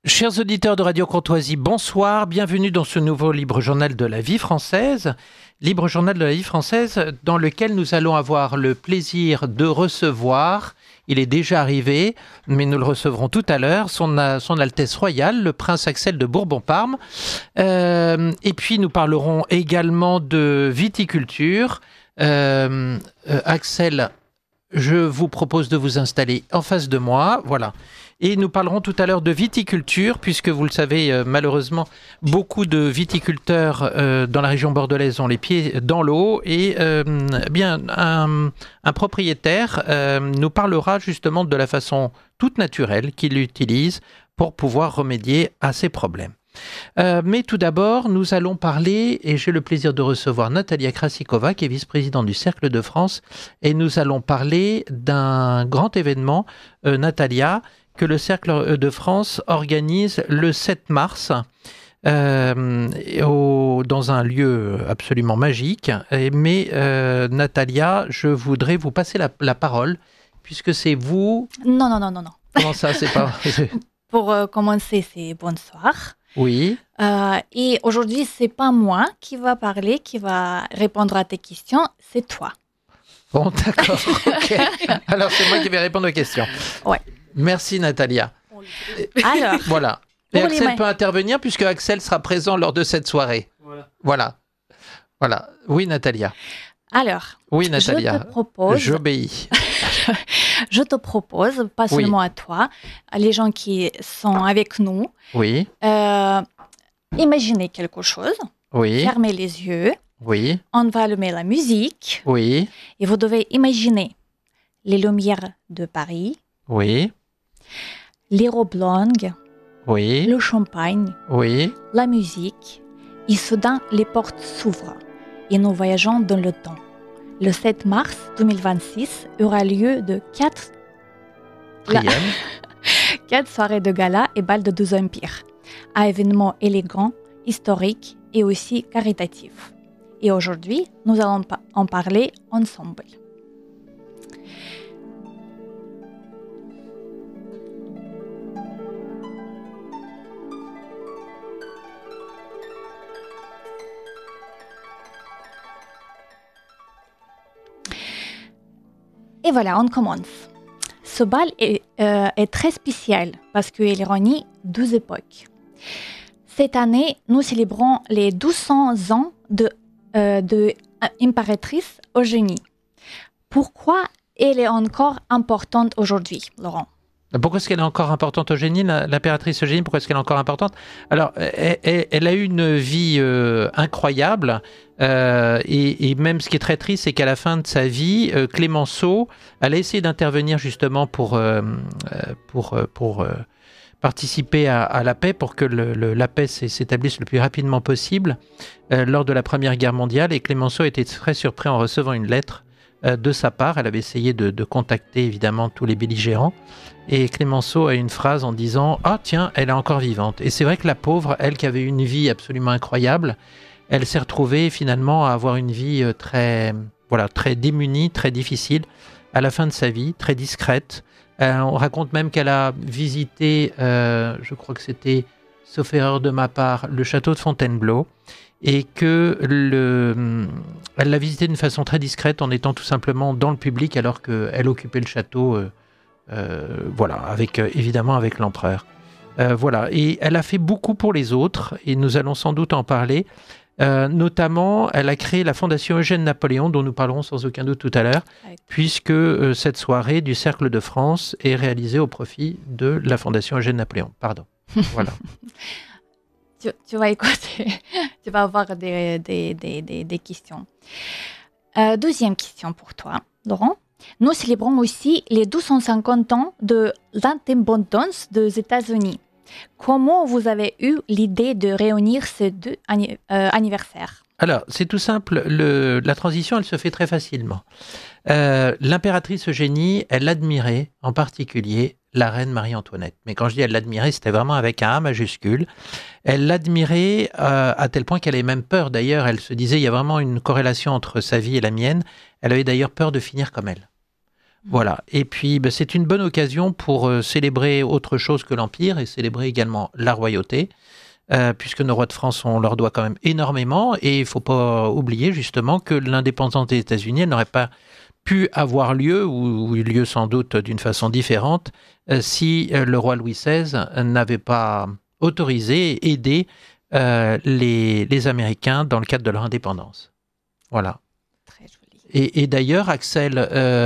Chers auditeurs de Radio Courtoisie, bonsoir, bienvenue dans ce nouveau Libre Journal de la vie française. Libre Journal de la vie française dans lequel nous allons avoir le plaisir de recevoir, il est déjà arrivé, mais nous le recevrons tout à l'heure, son Altesse Royale, le Prince Axel de Bourbon-Parme. Et puis nous parlerons également de viticulture. Axel, je vous propose de vous installer en face de moi, voilà. Et nous parlerons tout à l'heure de viticulture, puisque vous le savez, malheureusement, beaucoup de viticulteurs dans la région bordelaise ont les pieds dans l'eau. Et bien, un propriétaire nous parlera justement de la façon toute naturelle qu'il utilise pour pouvoir remédier à ces problèmes. Mais tout d'abord, nous allons parler, et j'ai le plaisir de recevoir Natalia Krasikova, qui est vice-présidente du Cercle de France, et nous allons parler d'un grand événement, Natalia, que le Cercle de France organise le 7 mars dans un lieu absolument magique. Mais Natalia, je voudrais vous passer la parole, puisque c'est vous... Non. Comment ça, c'est pas... Pour commencer, c'est bonsoir. Oui. Et aujourd'hui, c'est pas moi qui va parler, qui va répondre à tes questions, c'est toi. Bon, d'accord. Okay. Alors, c'est moi qui vais répondre aux questions. Ouais. Merci Natalia. Alors, voilà. Et Axel peut intervenir puisque Axel sera présent lors de cette soirée. Voilà. Oui Natalia. Alors, oui Natalia. Je te propose. J'obéis. Je te propose, pas seulement à toi, à les gens qui sont avec nous. Oui. Imaginez quelque chose. Oui. Fermez les yeux. Oui. On va allumer la musique. Oui. Et vous devez imaginer les lumières de Paris. Oui. Les robes longues, oui. Le champagne, oui. La musique, et soudain les portes s'ouvrent et nous voyageons dans le temps. Le 7 mars 2026 aura lieu de 4 soirées de gala et bal de 12 empires, un événement élégant, historique et aussi caritatif. Et aujourd'hui, nous allons en parler ensemble. Et voilà, on commence. Ce bal est très spécial parce qu'il réunit 12 époques. Cette année, nous célébrons les 1200 ans de impératrice Eugénie. Pourquoi elle est encore importante aujourd'hui, Laurent ? Pourquoi est-ce qu'elle est encore importante, Eugénie, l'impératrice Eugénie? Pourquoi est-ce qu'elle est encore importante? Alors, elle a eu une vie incroyable, et même ce qui est très triste, c'est qu'à la fin de sa vie, Clémenceau, elle a essayé d'intervenir justement pour participer à la paix, pour que la paix s'établisse le plus rapidement possible lors de la Première Guerre mondiale. Et Clémenceau a été très surpris en recevant une lettre de sa part. Elle avait essayé de contacter évidemment tous les belligérants. Et Clémenceau a une phrase en disant « Ah tiens, elle est encore vivante ». Et c'est vrai que la pauvre, elle qui avait une vie absolument incroyable, elle s'est retrouvée finalement à avoir une vie très démunie, très difficile à la fin de sa vie, très discrète. On raconte même qu'elle a visité, je crois que c'était, sauf erreur de ma part, le château de Fontainebleau, et que elle l'a visité d'une façon très discrète en étant tout simplement dans le public alors qu'elle occupait le château, évidemment avec l'empereur. Et elle a fait beaucoup pour les autres, et nous allons sans doute en parler. Notamment, elle a créé la Fondation Eugène Napoléon, dont nous parlerons sans aucun doute tout à l'heure, puisque cette soirée du Cercle de France est réalisée au profit de la Fondation Eugène Napoléon. Pardon. Voilà. Tu vas écouter, tu vas avoir des questions. Deuxième question pour toi, Laurent. Nous célébrons aussi les 250 ans de l'indépendance des États-Unis. Comment vous avez eu l'idée de réunir ces deux anniversaires ? Alors, c'est tout simple. La transition, elle se fait très facilement. L'impératrice Eugénie, elle admirait en particulier la reine Marie-Antoinette. Mais quand je dis elle l'admirait, c'était vraiment avec un A majuscule. Elle l'admirait à tel point qu'elle avait même peur. D'ailleurs, elle se disait, il y a vraiment une corrélation entre sa vie et la mienne. Elle avait d'ailleurs peur de finir comme elle. Voilà. Et puis, c'est une bonne occasion pour célébrer autre chose que l'Empire et célébrer également la royauté, puisque nos rois de France, on leur doit quand même énormément. Et il ne faut pas oublier justement que l'indépendance des États-Unis, elle n'aurait pas pu avoir lieu, ou eu lieu sans doute d'une façon différente, si le roi Louis XVI n'avait pas autorisé et aidé les Américains dans le cadre de leur indépendance. Voilà. Très joli. Et d'ailleurs, Axel,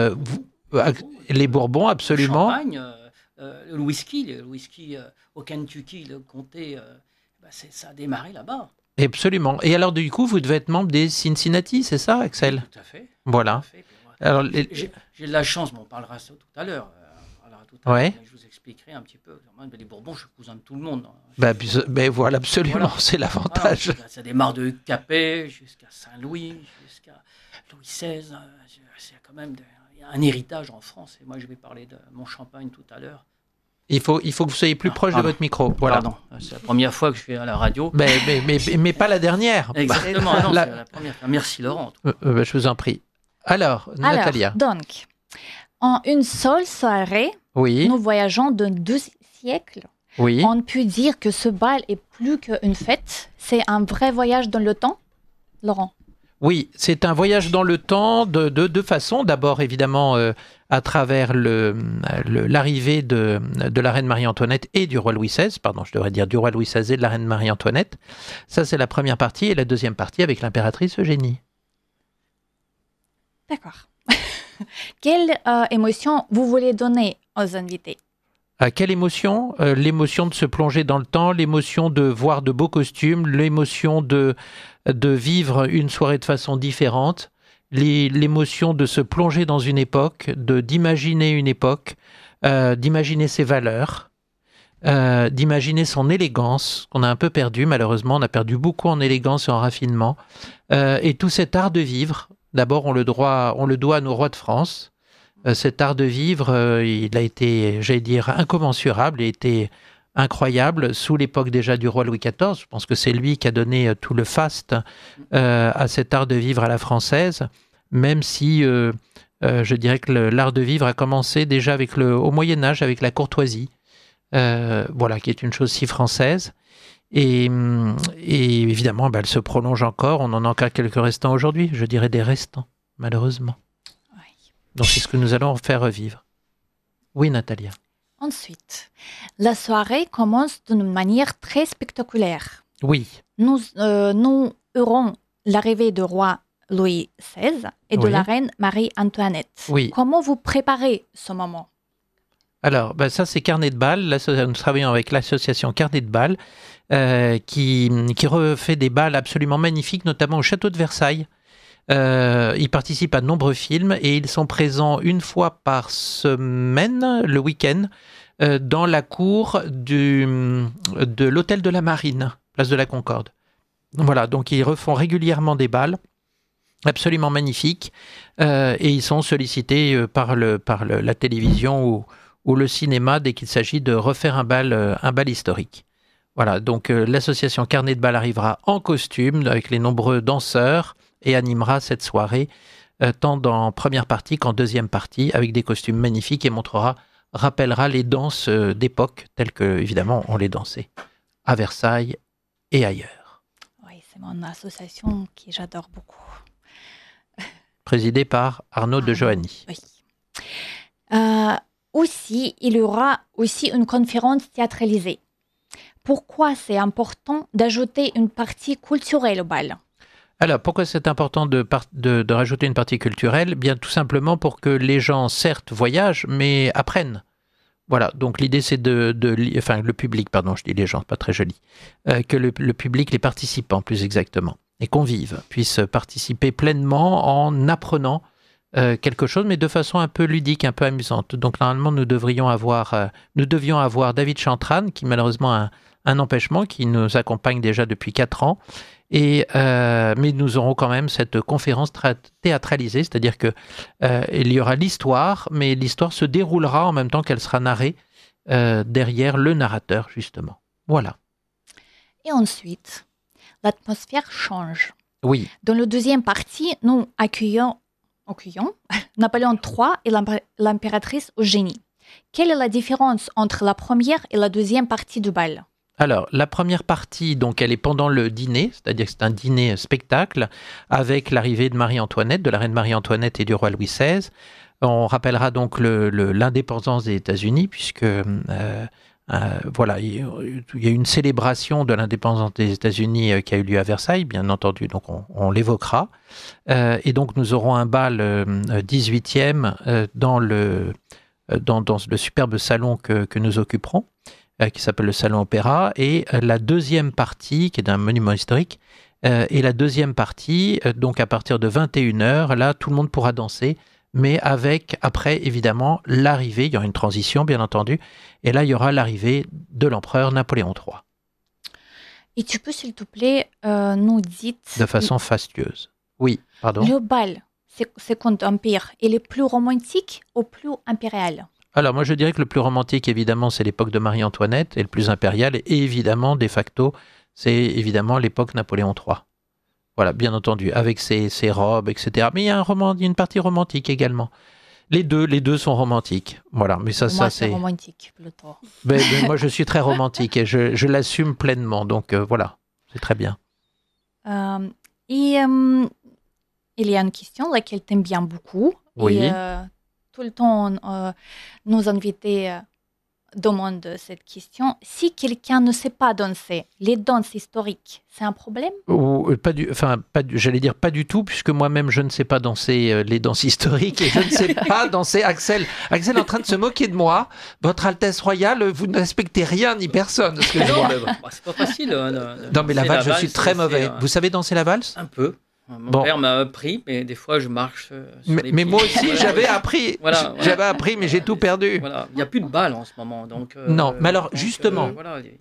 les Bourbons, absolument. Le champagne, le whisky au Kentucky, le comté, ça a démarré là-bas. Absolument. Et alors, du coup, vous devez être membre des Cincinnati, c'est ça, Axel? Tout à fait. Voilà. Tout à fait. Alors, j'ai de la chance, on parlera ça tout à l'heure. Ouais. Je vous expliquerai un petit peu. Les Bourbons, je suis cousin de tout le monde. Voilà, absolument, voilà. C'est l'avantage. Voilà, ça démarre de Hugues Capet jusqu'à Saint-Louis, jusqu'à Louis XVI. C'est quand même un héritage en France. Et moi, je vais parler de mon champagne tout à l'heure. Il faut que vous soyez plus proche de votre micro. Voilà. Pardon, c'est la première fois que je suis à la radio. Mais pas la dernière. Exactement, c'est la première fois. Merci Laurent. Je vous en prie. Alors, Natalia. Donc, en une seule soirée, nous voyageons de 12 siècles. Oui. On peut dire que ce bal est plus qu'une fête. C'est un vrai voyage dans le temps, Laurent? Oui, c'est un voyage dans le temps de deux façons. D'abord, évidemment, à travers l'arrivée de la reine Marie-Antoinette et du roi Louis XVI. Pardon, je devrais dire du roi Louis XVI et de la reine Marie-Antoinette. Ça, c'est la première partie. Et la deuxième partie avec l'impératrice Eugénie. D'accord. Quelle émotion vous voulez donner aux invités? Quelle émotion? L'émotion de se plonger dans le temps, l'émotion de voir de beaux costumes, l'émotion de vivre une soirée de façon différente, l'émotion de se plonger dans une époque, d'imaginer une époque, d'imaginer ses valeurs, d'imaginer son élégance, qu'on a un peu perdu malheureusement, on a perdu beaucoup en élégance et en raffinement, et tout cet art de vivre. D'abord, on le doit à nos rois de France. Cet art de vivre, il a été, j'allais dire, incommensurable, il a été incroyable sous l'époque déjà du roi Louis XIV. Je pense que c'est lui qui a donné tout le faste à cet art de vivre à la française, même si je dirais que l'art de vivre a commencé déjà au Moyen-Âge avec la courtoisie, voilà, qui est une chose si française. Et évidemment, elle se prolonge encore. On en a encore quelques restants aujourd'hui. Je dirais des restants, malheureusement. Oui. Donc, c'est ce que nous allons faire revivre. Oui, Natalia. Ensuite, la soirée commence d'une manière très spectaculaire. Oui. Nous aurons l'arrivée du roi Louis XVI et de la reine Marie-Antoinette. Oui. Comment vous préparez ce moment? Alors, ça, c'est Carnet de Bal. Nous travaillons avec l'association Carnet de Bal qui refait des bals absolument magnifiques, notamment au château de Versailles. Ils participent à de nombreux films et ils sont présents une fois par semaine, le week-end, dans la cour de l'hôtel de la Marine, place de la Concorde. Voilà, donc ils refont régulièrement des bals absolument magnifiques et ils sont sollicités par la télévision ou le cinéma dès qu'il s'agit de refaire un bal historique. Voilà, donc l'association Carnet de Bal arrivera en costume avec les nombreux danseurs et animera cette soirée tant dans première partie qu'en deuxième partie avec des costumes magnifiques et rappellera les danses d'époque telles que, évidemment, on les dansait à Versailles et ailleurs. Oui, c'est mon association que j'adore beaucoup. Présidée par Arnaud de Johanny. Oui. Aussi, il y aura aussi une conférence théâtralisée. Pourquoi c'est important d'ajouter une partie culturelle au bal? Alors, pourquoi c'est important de rajouter une partie culturelle? Bien, tout simplement pour que les gens, certes, voyagent, mais apprennent. Voilà, donc l'idée, c'est le public, pardon, je dis les gens, pas très joli, que le public, les participants, plus exactement, et convives, puissent participer pleinement en apprenant quelque chose, mais de façon un peu ludique, un peu amusante. Donc, normalement, nous devions avoir David Chantran, qui malheureusement a un empêchement, qui nous accompagne déjà depuis 4 ans. Mais nous aurons quand même cette conférence théâtralisée, c'est-à-dire que il y aura l'histoire, mais l'histoire se déroulera en même temps qu'elle sera narrée derrière le narrateur, justement. Voilà. Et ensuite, l'atmosphère change. Oui. Dans la deuxième partie, nous accueillons au Crillon, Napoléon III et l'impératrice Eugénie. Quelle est la différence entre la première et la deuxième partie du bal? Alors, la première partie, donc, elle est pendant le dîner, c'est-à-dire que c'est un dîner spectacle avec l'arrivée de Marie-Antoinette, de la reine Marie-Antoinette et du roi Louis XVI. On rappellera donc l'indépendance des États-Unis, puisque voilà, il y a une célébration de l'indépendance des États-Unis qui a eu lieu à Versailles, bien entendu, donc on l'évoquera. Et donc nous aurons un bal 18e dans le superbe salon que nous occuperons, qui s'appelle le Salon Opéra, et la deuxième partie, qui est un monument historique, et la deuxième partie, donc à partir de 21h, là, tout le monde pourra danser, mais avec, après, évidemment, l'arrivée, il y aura une transition, bien entendu, et là, il y aura l'arrivée de l'empereur Napoléon III. Et tu peux, s'il te plaît, nous dire... De façon fastueuse. Oui, pardon. Le bal, Second Empire, est le plus romantique ou plus impérial? Alors, moi, je dirais que le plus romantique, évidemment, c'est l'époque de Marie-Antoinette, et le plus impérial, et évidemment, de facto, c'est évidemment l'époque Napoléon III. Voilà, bien entendu, avec ses robes, etc. Mais il y a une partie romantique également. Les deux sont romantiques. Voilà, mais Moi, c'est romantique, plutôt. Mais moi, je suis très romantique, et je l'assume pleinement, donc voilà, c'est très bien. Il y a une question, laquelle t'aimes bien beaucoup. Oui. Et, tout le temps, nos invités demandent cette question. Si quelqu'un ne sait pas danser, les danses historiques, c'est un problème? J'allais dire pas du tout, puisque moi-même, je ne sais pas danser les danses historiques et je ne sais pas danser Axel. Axel est en train de se moquer de moi. Votre Altesse Royale, vous ne respectez rien ni personne. Ce que je vois. C'est pas facile. Non, mais la valse, je suis très mauvais. Vous savez danser la valse? Un peu. Mon père m'a appris, mais des fois je marche sur les pieds. Mais moi aussi, j'avais appris. Voilà. J'avais appris, mais j'ai tout perdu. Voilà. Il n'y a plus de bal en ce moment. Donc, non, mais alors justement...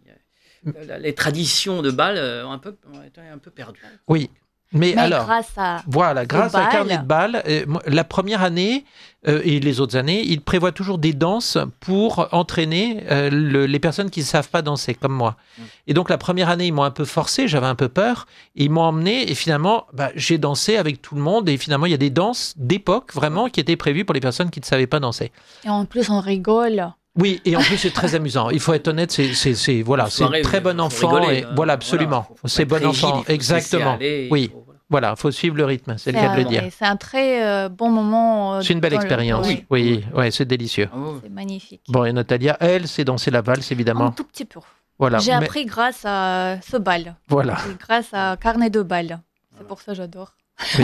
les traditions de bal ont été un peu perdues. Oui. Mais alors, grâce à Carnet de bal, la première année et les autres années, il prévoit toujours des danses pour entraîner les personnes qui ne savent pas danser, comme moi. Et donc la première année, ils m'ont un peu forcé, j'avais un peu peur, et ils m'ont emmené, et finalement, j'ai dansé avec tout le monde, et finalement, il y a des danses d'époque, vraiment, qui étaient prévues pour les personnes qui ne savaient pas danser. Et en plus, on rigole. Oui, et en plus, c'est très amusant. Il faut être honnête, c'est très bon enfant. Rigoler, voilà, absolument. Voilà, faut c'est bon enfant, exactement. Oui. Voilà, il faut suivre le rythme, c'est le cas de le dire. C'est un très bon moment. C'est une belle expérience, oui, c'est délicieux. C'est magnifique. Bon, et Natalia, elle, c'est danser la valse, évidemment. Un tout petit peu. Voilà, j'ai appris grâce à ce bal. Voilà. Grâce à Carnet de bal. C'est pour ça que j'adore. Oui.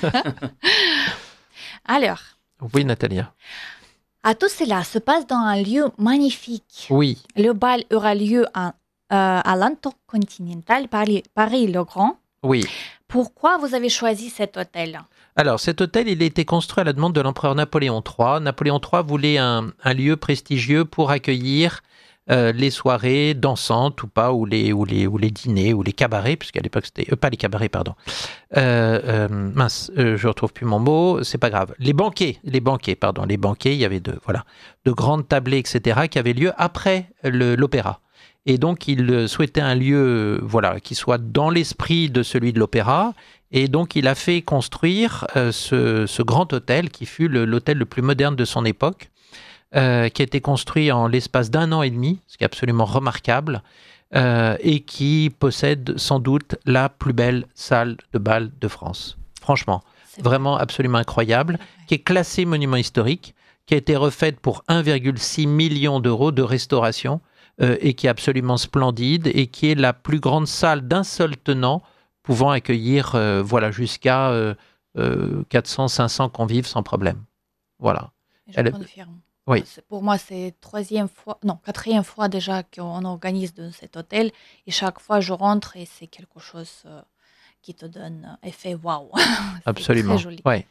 Alors. Oui, Natalia. À tout cela se passe dans un lieu magnifique. Oui. Le bal aura lieu à l'Intercontinental Paris-le-Grand. Oui. Pourquoi vous avez choisi cet hôtel? Alors, cet hôtel, il a été construit à la demande de l'empereur Napoléon III. Napoléon III voulait un lieu prestigieux pour accueillir les soirées dansantes ou pas, ou les dîners, ou les cabarets, puisqu'à l'époque, c'était... pas les cabarets, pardon. Je retrouve plus mon mot, c'est pas grave. Les banquets, il y avait de grandes tablées, etc., qui avaient lieu après l'opéra. Et donc, il souhaitait un lieu qui soit dans l'esprit de celui de l'opéra. Et donc, il a fait construire ce grand hôtel qui fut l'hôtel le plus moderne de son époque, qui a été construit en l'espace d'1 an et demi, ce qui est absolument remarquable, et qui possède sans doute la plus belle salle de bal de France. Franchement, vraiment absolument incroyable, qui est classée monument historique, qui a été refaite pour 1,6 million d'euros de restauration, et qui est absolument splendide et qui est la plus grande salle d'un seul tenant pouvant accueillir jusqu'à 400-500 convives sans problème. Voilà. Je confirme. Oui. Pour moi, c'est 4e fois déjà qu'on organise dans cet hôtel et chaque fois je rentre et c'est quelque chose qui te donne effet waouh. Absolument. Très joli. Ouais.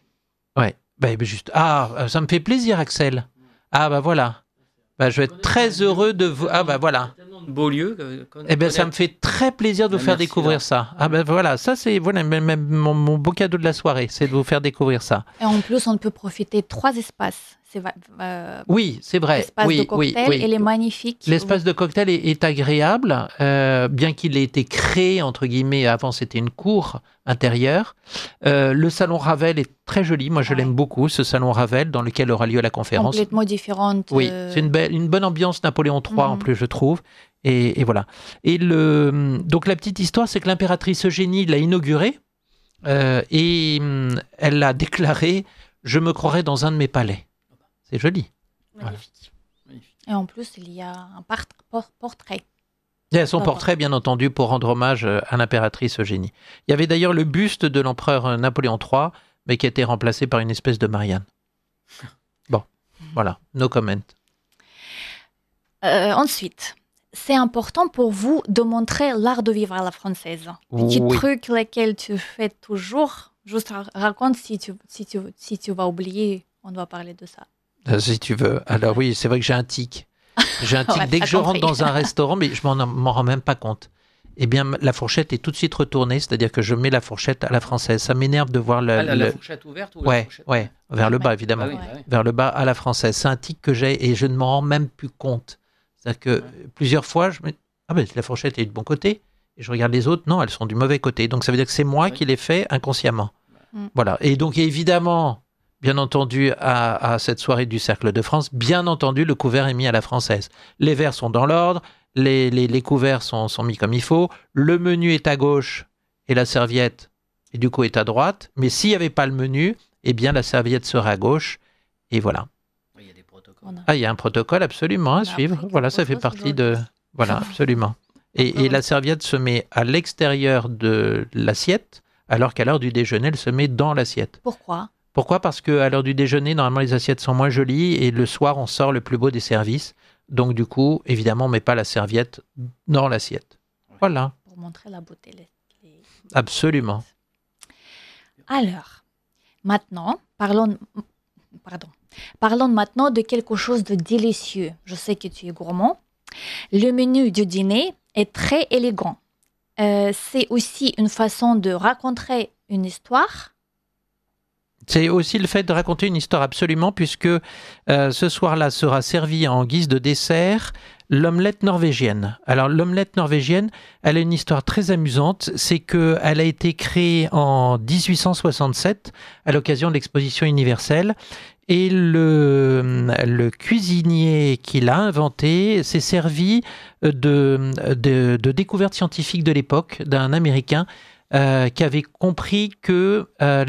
Ça me fait plaisir, Axel. Voilà. Je vais être très heureux de vous. Voilà. Tellement de beaux lieux. Ça me fait très plaisir de vous faire découvrir ça. Ça c'est mon beau cadeau de la soirée, c'est de vous faire découvrir ça. Et en plus, on peut profiter de 3 espaces. Oui, c'est vrai. L'espace de cocktail, elle est magnifique. L'espace de cocktail est agréable, bien qu'il ait été créé, entre guillemets, avant c'était une cour intérieure. Le salon Ravel est très joli, moi je l'aime beaucoup, ce salon Ravel dans lequel aura lieu la conférence. Complètement différente. Oui, c'est une bonne ambiance Napoléon III en plus, je trouve. Et voilà. Et donc la petite histoire, c'est que l'impératrice Eugénie l'a inauguré et elle a déclaré « Je me croirais dans un de mes palais ». C'est joli. Magnifique. Voilà. Et en plus, il y a un portrait. Il y a son portrait, bien entendu, pour rendre hommage à l'impératrice Eugénie. Il y avait d'ailleurs le buste de l'empereur Napoléon III, mais qui a été remplacé par une espèce de Marianne. Bon, voilà, no comment. Ensuite, c'est important pour vous de montrer l'art de vivre à la française. Petit truc lequel tu fais toujours. Juste raconte si tu vas oublier, on doit parler de ça. Si tu veux. Alors oui, c'est vrai que j'ai un tic. J'ai un tic dès que je rentre dans un restaurant, mais je m'en rends même pas compte. Eh bien, la fourchette est tout de suite retournée, c'est-à-dire que je mets la fourchette à la française. Ça m'énerve de voir la fourchette ouverte ou la fourchette vers le bas, évidemment. Vers le bas à la française. C'est un tic que j'ai et je ne m'en rends même plus compte. C'est-à-dire que plusieurs fois, je me dis, la fourchette est du bon côté, et je regarde les autres, non, elles sont du mauvais côté. Donc ça veut dire que c'est moi qui l'ai fait inconsciemment. Voilà. Et donc évidemment, bien entendu, à cette soirée du Cercle de France, bien entendu, le couvert est mis à la française. Les verres sont dans l'ordre, les couverts sont mis comme il faut, le menu est à gauche et la serviette, et du coup, est à droite. Mais s'il n'y avait pas le menu, eh bien, la serviette serait à gauche, et voilà. Il y a des protocoles. Il y a un protocole absolument à suivre. Voilà, ça fait partie de... Voilà, absolument. Et la serviette se met à l'extérieur de l'assiette, alors qu'à l'heure du déjeuner, elle se met dans l'assiette. Pourquoi ? Parce qu'à l'heure du déjeuner, normalement, les assiettes sont moins jolies et le soir, on sort le plus beau des services. Donc, du coup, évidemment, on ne met pas la serviette dans l'assiette. Voilà. Pour montrer la beauté. Absolument. Alors, maintenant, parlons maintenant de quelque chose de délicieux. Je sais que tu es gourmand. Le menu du dîner est très élégant. C'est aussi une façon de raconter une histoire. C'est aussi le fait de raconter une histoire absolument, puisque ce soir-là sera servi en guise de dessert l'omelette norvégienne. Alors l'omelette norvégienne, elle a une histoire très amusante, c'est qu'elle a été créée en 1867 à l'occasion de l'exposition universelle, et le cuisinier qui l'a inventé s'est servi de découvertes scientifiques de l'époque d'un Américain qui avait compris que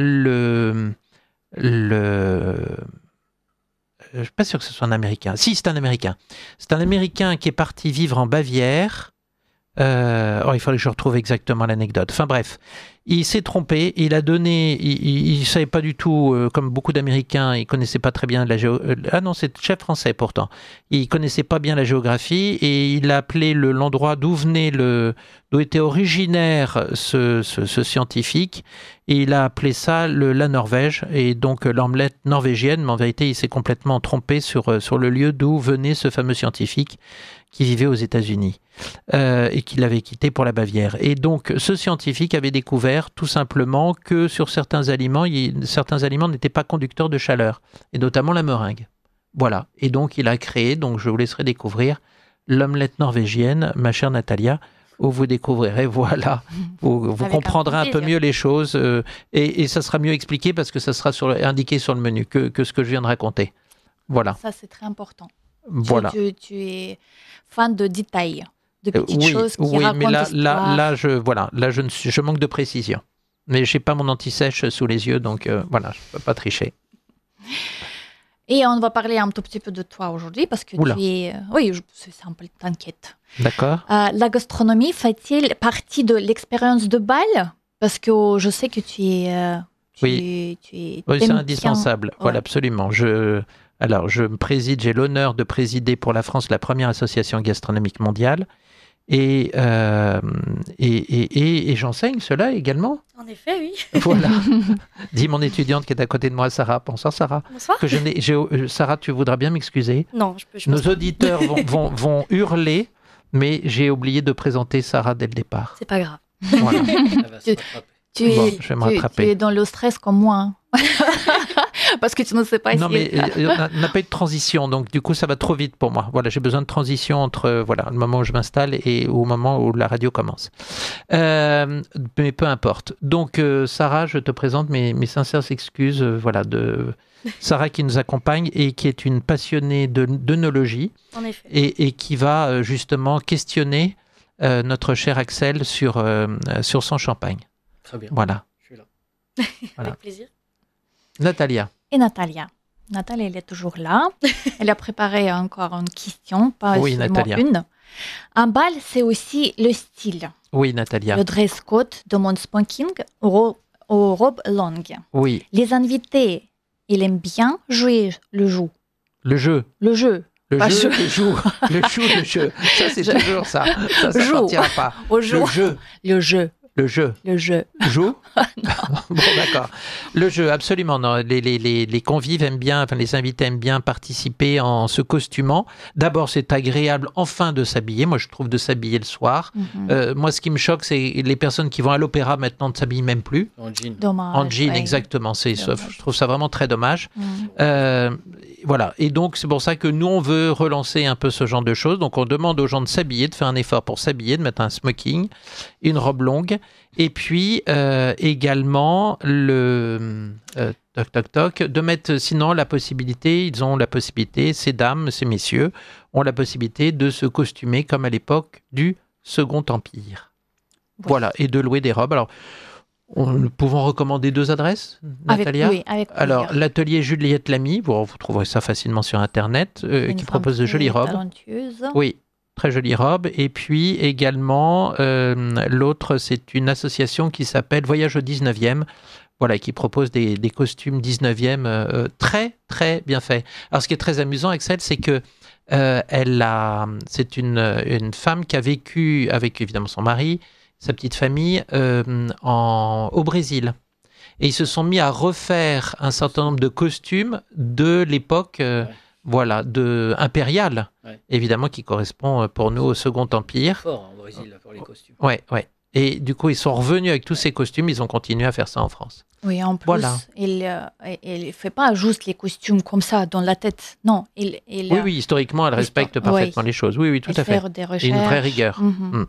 je ne suis pas sûr que ce soit un Américain. Si, c'est un Américain. C'est un Américain qui est parti vivre en Bavière. Il fallait que je retrouve exactement l'anecdote. Enfin bref, il s'est trompé. Il a donné... Il ne savait pas du tout, comme beaucoup d'Américains, il ne connaissait pas très bien la géographie. Ah non, c'est chef français pourtant. Il ne connaissait pas bien la géographie et il a appelé l'endroit d'où était originaire ce scientifique. Et il a appelé ça la Norvège, et donc l'omelette norvégienne, mais en vérité, il s'est complètement trompé sur le lieu d'où venait ce fameux scientifique qui vivait aux États-Unis et qui l'avait quitté pour la Bavière. Et donc, ce scientifique avait découvert tout simplement que sur certains aliments n'étaient pas conducteurs de chaleur, et notamment la meringue. Voilà. Et donc, il a créé, donc je vous laisserai découvrir, l'omelette norvégienne, ma chère Natalia, où vous découvrirez, voilà, où vous comprendrez un peu mieux les choses et ça sera mieux expliqué parce que ça sera indiqué sur le menu que ce que je viens de raconter. Voilà. Ça, c'est très important. Voilà. Tu es fan de détails, de petites choses qui racontent l'histoire. Je manque de précision. Mais je n'ai pas mon anti-sèche sous les yeux, donc voilà, je ne peux pas tricher. Et on va parler un tout petit peu de toi aujourd'hui parce que tu es... Oui, c'est un peu t'inquiète. D'accord. La gastronomie fait-il partie de l'expérience de bal? Parce que je sais que tu es... Oui, c'est indispensable. Ouais. Voilà, absolument. J'ai l'honneur de présider pour la France la première association gastronomique mondiale. Et j'enseigne cela également. En effet, oui. Voilà. Dis mon étudiante qui est à côté de moi, Sarah. Bonsoir, Sarah. Bonsoir. Sarah, tu voudras bien m'excuser? Non, Nos auditeurs vont hurler, mais j'ai oublié de présenter Sarah dès le départ. C'est pas grave. Voilà. Je vais me rattraper. Tu es dans le stress comme moi. parce que tu ne sais pas Non, si... mais on n'a pas eu de transition, donc du coup, ça va trop vite pour moi. Voilà, j'ai besoin de transition entre le moment où je m'installe et au moment où la radio commence. Mais peu importe. Donc, Sarah, je te présente mes sincères excuses. De Sarah qui nous accompagne et qui est une passionnée d'œnologie. En effet. Et qui va justement questionner notre cher Axel sur son champagne. Très bien. Voilà. Je suis là. Voilà. Avec plaisir. Natalia. Et Natalia. Natalia, elle est toujours là. Elle a préparé encore une question, pas Oui, seulement Natalia. une. Un bal, c'est aussi le style. Oui, Natalia. Le dress code de mon smoking aux robes longues. Oui, Les invités, ils aiment bien jouer le jeu. le jeu. Le jeu. Le Pas jeu, jeu. le jeu, le jeu. Ça, c'est toujours ça. Ça Joue. partira pas. Au jeu. Le jeu. Le jeu. Le jeu. Le jeu. Joue. Bon, d'accord. Le jeu, absolument. Non. Les convives aiment bien, enfin, les invités aiment bien participer en se costumant. D'abord, c'est agréable enfin de s'habiller. Moi, je trouve de s'habiller le soir. Moi, ce qui me choque, c'est les personnes qui vont à l'opéra maintenant ne s'habillent même plus. En jean. Dommage. En jean, ouais. exactement. Dommage. Je trouve ça vraiment très dommage. Mm. Voilà. Et donc, c'est pour ça que nous, on veut relancer un peu ce genre de choses. Donc, on demande aux gens de s'habiller, de faire un effort pour s'habiller, de mettre un smoking, une robe longue. Et puis, également, de mettre, sinon, ils ont la possibilité, ces dames, ces messieurs, ont la possibilité de se costumer comme à l'époque du Second Empire. Oui. Voilà. Et de louer des robes. Alors, nous pouvons recommander 2 adresses, Natalia. Avec plaisir. Alors, l'atelier Juliette Lamy, vous trouverez ça facilement sur Internet, Une qui femme propose de très jolies robes. talentueuse. Oui, très jolies robes. Et puis également, l'autre, c'est une association qui s'appelle Voyage au 19e, voilà, qui propose des costumes 19e très, très bien faits. Alors, ce qui est très amusant, Axel, c'est que c'est une femme qui a vécu avec, évidemment, son mari, sa petite famille, au Brésil. Et ils se sont mis à refaire un certain nombre de costumes de l'époque impériale, évidemment, qui correspond pour nous au Second Empire. Fort en Brésil pour les costumes. Ouais. Et du coup, ils sont revenus avec tous ces costumes, ils ont continué à faire ça en France. Oui, en plus, Voilà. il ne fait pas juste les costumes comme ça, dans la tête. Non, Oui, historiquement, elle respecte parfaitement les choses. Oui, tout à fait. Faire des Et recherches. une vraie rigueur. Mhm.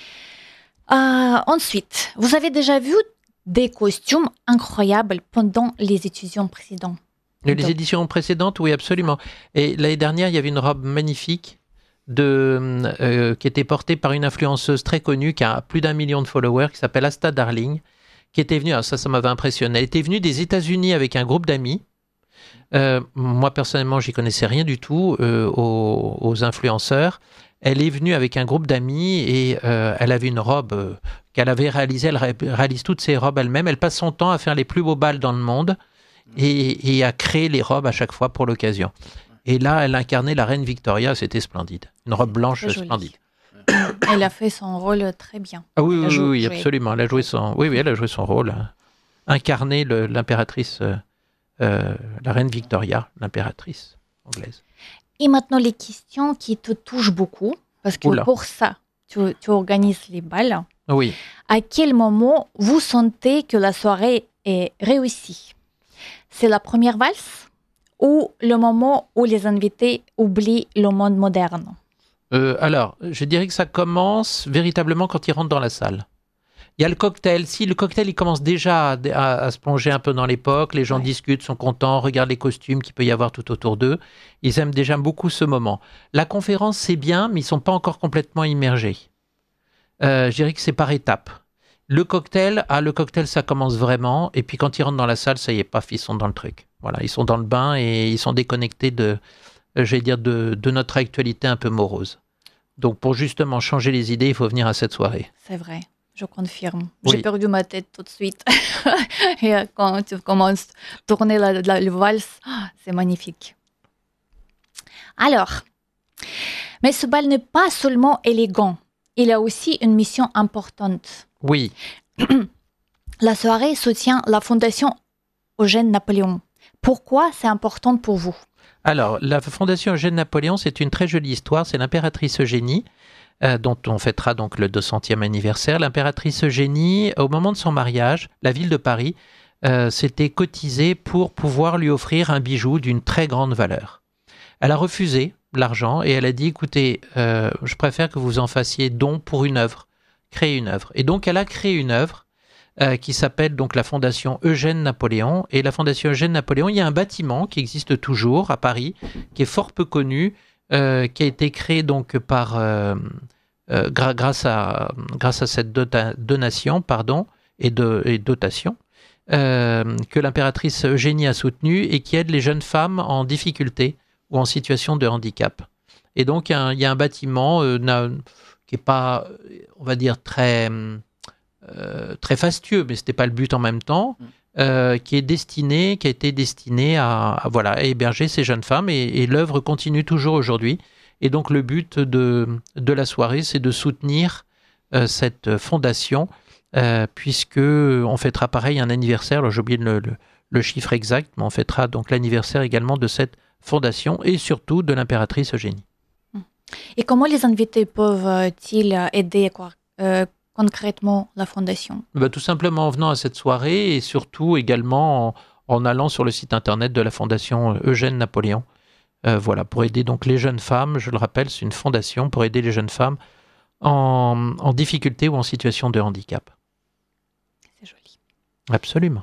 Ensuite, vous avez déjà vu des costumes incroyables pendant les étudiants précédents? Les éditions précédentes, oui, absolument. Et l'année dernière, il y avait une robe magnifique qui était portée par une influenceuse très connue qui a plus d'1 million de followers, qui s'appelle Asta Darling, qui était venue, alors ça m'avait impressionné, elle était venue des États-Unis avec un groupe d'amis. Moi, personnellement, j'y connaissais rien du tout aux influenceurs. Elle est venue avec un groupe d'amis et elle avait une robe qu'elle avait réalisée. Elle réalise toutes ses robes elle-même. Elle passe son temps à faire les plus beaux bals dans le monde et à créer les robes à chaque fois pour l'occasion. Et là, elle incarnait la reine Victoria. C'était splendide. Une robe blanche splendide. Elle a fait son rôle très bien. Ah oui, absolument. Elle a joué elle a joué son rôle. Incarner l'impératrice, la reine Victoria, l'impératrice anglaise. Et maintenant, les questions qui te touchent beaucoup, parce que pour ça, tu organises les bals. Oui. À quel moment vous sentez que la soirée est réussie? C'est la première valse ou le moment où les invités oublient le monde moderne? Alors, je dirais que ça commence véritablement quand ils rentrent dans la salle. Il y a le cocktail. Si le cocktail il commence déjà à se plonger un peu dans l'époque, les gens discutent, sont contents, regardent les costumes qu'il peut y avoir tout autour d'eux. Ils aiment déjà beaucoup ce moment. La conférence, c'est bien, mais ils ne sont pas encore complètement immergés. Je dirais que c'est par étapes. Le cocktail, ça commence vraiment. Et puis quand ils rentrent dans la salle, ça y est, paf, ils sont dans le truc. Voilà, ils sont dans le bain et ils sont déconnectés de notre actualité un peu morose. Donc pour justement changer les idées, il faut venir à cette soirée. C'est vrai. Je confirme. Oui. J'ai perdu ma tête tout de suite. Et quand tu commences à tourner le valse, c'est magnifique. Alors, mais ce bal n'est pas seulement élégant. Il a aussi une mission importante. Oui. La soirée soutient la Fondation Eugène Napoléon. Pourquoi c'est important pour vous? Alors, la Fondation Eugène Napoléon, c'est une très jolie histoire. C'est l'impératrice Eugénie, dont on fêtera donc le 200e anniversaire. L'impératrice Eugénie, au moment de son mariage, la ville de Paris s'était cotisée pour pouvoir lui offrir un bijou d'une très grande valeur. Elle a refusé l'argent et elle a dit, écoutez, je préfère que vous en fassiez don pour une œuvre, créer une œuvre. Et donc, elle a créé une œuvre qui s'appelle donc la Fondation Eugène Napoléon. Et la Fondation Eugène Napoléon, il y a un bâtiment qui existe toujours à Paris, qui est fort peu connu, qui a été créé donc par grâce à cette donation, et dotation que l'impératrice Eugénie a soutenue et qui aide les jeunes femmes en difficulté ou en situation de handicap. Et donc il y a un bâtiment qui n'est pas, on va dire, très fastueux, mais ce n'était pas le but en même temps, qui a été destiné à héberger ces jeunes femmes, et l'œuvre continue toujours aujourd'hui. Et donc le but de la soirée, c'est de soutenir cette fondation, puisque on fêtera pareil un anniversaire, alors j'ai oublié le chiffre exact, mais on fêtera donc l'anniversaire également de cette fondation et surtout de l'impératrice Eugénie. Et comment les invités peuvent-ils aider concrètement la fondation? Tout simplement en venant à cette soirée et surtout également en allant sur le site internet de la Fondation Eugène Napoléon. Pour aider donc les jeunes femmes, je le rappelle, c'est une fondation pour aider les jeunes femmes en difficulté ou en situation de handicap. C'est joli. Absolument.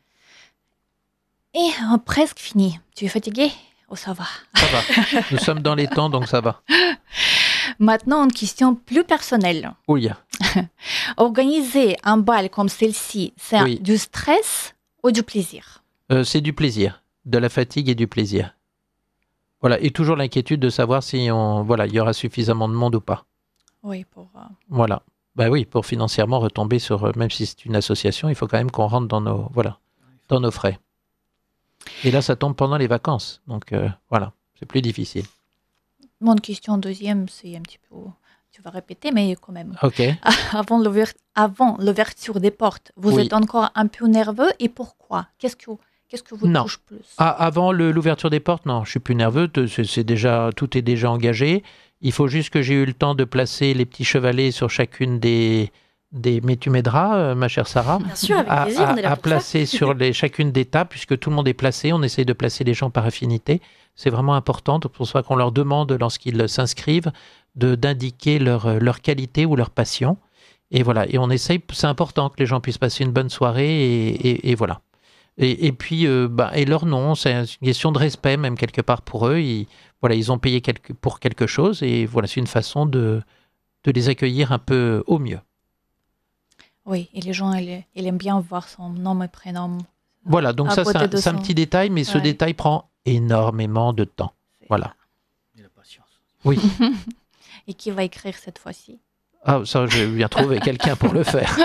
Et presque fini. Tu es fatigué ou ça va? Ça va. Nous sommes dans les temps, donc ça va. Maintenant, une question plus personnelle. Oui. Organiser un bal comme celle-ci, c'est du stress ou du plaisir? C'est du plaisir, de la fatigue et du plaisir. Voilà, et toujours l'inquiétude de savoir si il y aura suffisamment de monde ou pas. Oui, Voilà. Pour financièrement retomber sur, même si c'est une association, il faut quand même qu'on rentre dans nos frais. Et là, ça tombe pendant les vacances. Donc, c'est plus difficile. Mon question deuxième, c'est un petit peu... Tu vas répéter, mais quand même. OK. Avant l'ouverture des portes, vous êtes encore un peu nerveux. Et pourquoi? Qu'est-ce que vous touche plus? Avant l'ouverture des portes, non, je suis plus nerveux. Tout est déjà engagé. Il faut juste que j'ai eu le temps de placer les petits chevalets sur chacune des mais tu m'aideras, ma chère Sarah, bien sûr, avec plaisir, on est là à pour placer ça. sur chacune des tables, puisque tout le monde est placé. On essaye de placer les gens par affinité. C'est vraiment important. C'est pour ça qu'on leur demande, lorsqu'ils s'inscrivent, d'indiquer leur qualité ou leur passion. Et voilà. Et on essaye. C'est important que les gens puissent passer une bonne soirée. Et voilà. Et puis, et leur nom, c'est une question de respect, même quelque part pour eux. Ils ont payé pour quelque chose. Et voilà, c'est une façon de les accueillir un peu au mieux. Oui, et les gens, ils aiment bien voir son nom et prénom. Voilà, donc ça, c'est un petit détail, mais ce détail prend énormément de temps. Voilà. Et la patience. Oui. Et qui va écrire cette fois-ci? Ah, ça, je viens trouver quelqu'un pour le faire.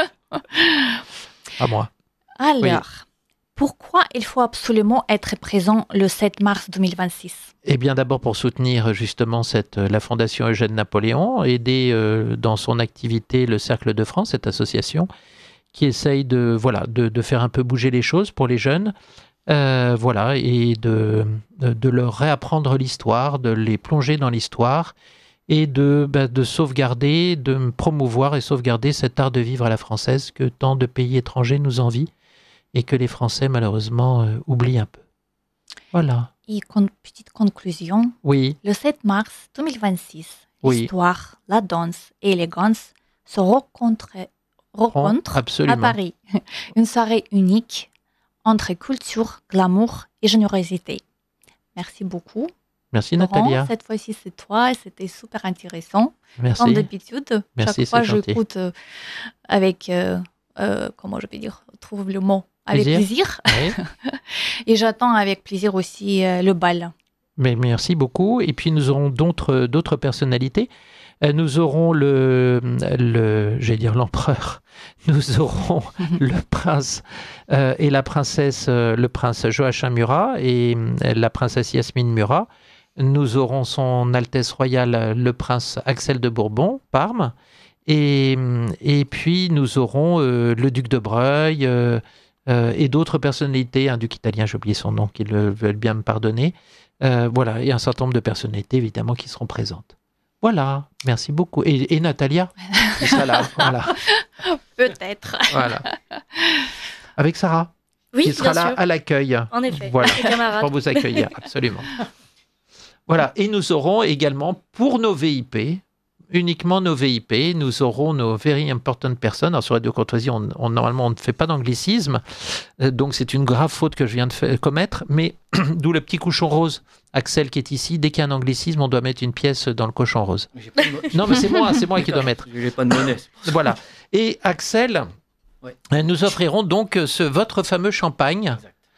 À moi. Alors, pourquoi il faut absolument être présent le 7 mars 2026? Eh bien, d'abord pour soutenir justement la Fondation Eugène Napoléon, aider dans son activité le Cercle de France, cette association, qui essaye de faire un peu bouger les choses pour les jeunes, et de leur réapprendre l'histoire, de les plonger dans l'histoire, et de sauvegarder, de promouvoir et sauvegarder cet art de vivre à la française que tant de pays étrangers nous envient, et que les Français, malheureusement, oublient un peu. Voilà. Et petite conclusion. Oui. Le 7 mars 2026, l'histoire, la danse et l'élégance se rencontrent à Paris. Une soirée unique entre culture, glamour et générosité. Merci beaucoup. Merci Laurent, Natalia. cette fois-ci, c'est toi et c'était super intéressant. Merci. Comme d'habitude. Merci, chaque fois, c'est gentil. j'écoute avec, comment je peux dire, trouve le mot, avec plaisir. Oui. Et j'attends avec plaisir aussi le bal. Mais merci beaucoup. Et puis nous aurons d'autres personnalités. Nous aurons l'empereur. Nous aurons le prince et la princesse, le prince Joachim Murat et la princesse Yasmine Murat. Nous aurons son Altesse Royale, le prince Axel de Bourbon, Parme. Et puis nous aurons le duc de Breuil et d'autres personnalités, un duc italien, j'ai oublié son nom, qu'ils veulent bien me pardonner. Et un certain nombre de personnalités, évidemment, qui seront présentes. Voilà, merci beaucoup. Et Natalia, c'est ça là, voilà. Peut-être. Voilà. Avec Sarah. Oui, qui sera bien là sûr. à l'accueil. En effet, Voilà, les camarades. pour vous accueillir, absolument. Voilà, et nous aurons également pour nos VIP, uniquement nos VIP, nous aurons nos very important persons. Alors sur Radio Courtoisie, normalement on ne fait pas d'anglicisme, donc c'est une grave faute que je viens de commettre, mais d'où le petit cochon rose, Axel qui est ici, dès qu'il y a un anglicisme, on doit mettre une pièce dans le cochon rose. J'ai pas de mo- Non mais c'est moi qui dois mettre. J'ai pas de monnaie. Voilà, et Axel, Ouais. nous offrirons donc votre fameux champagne,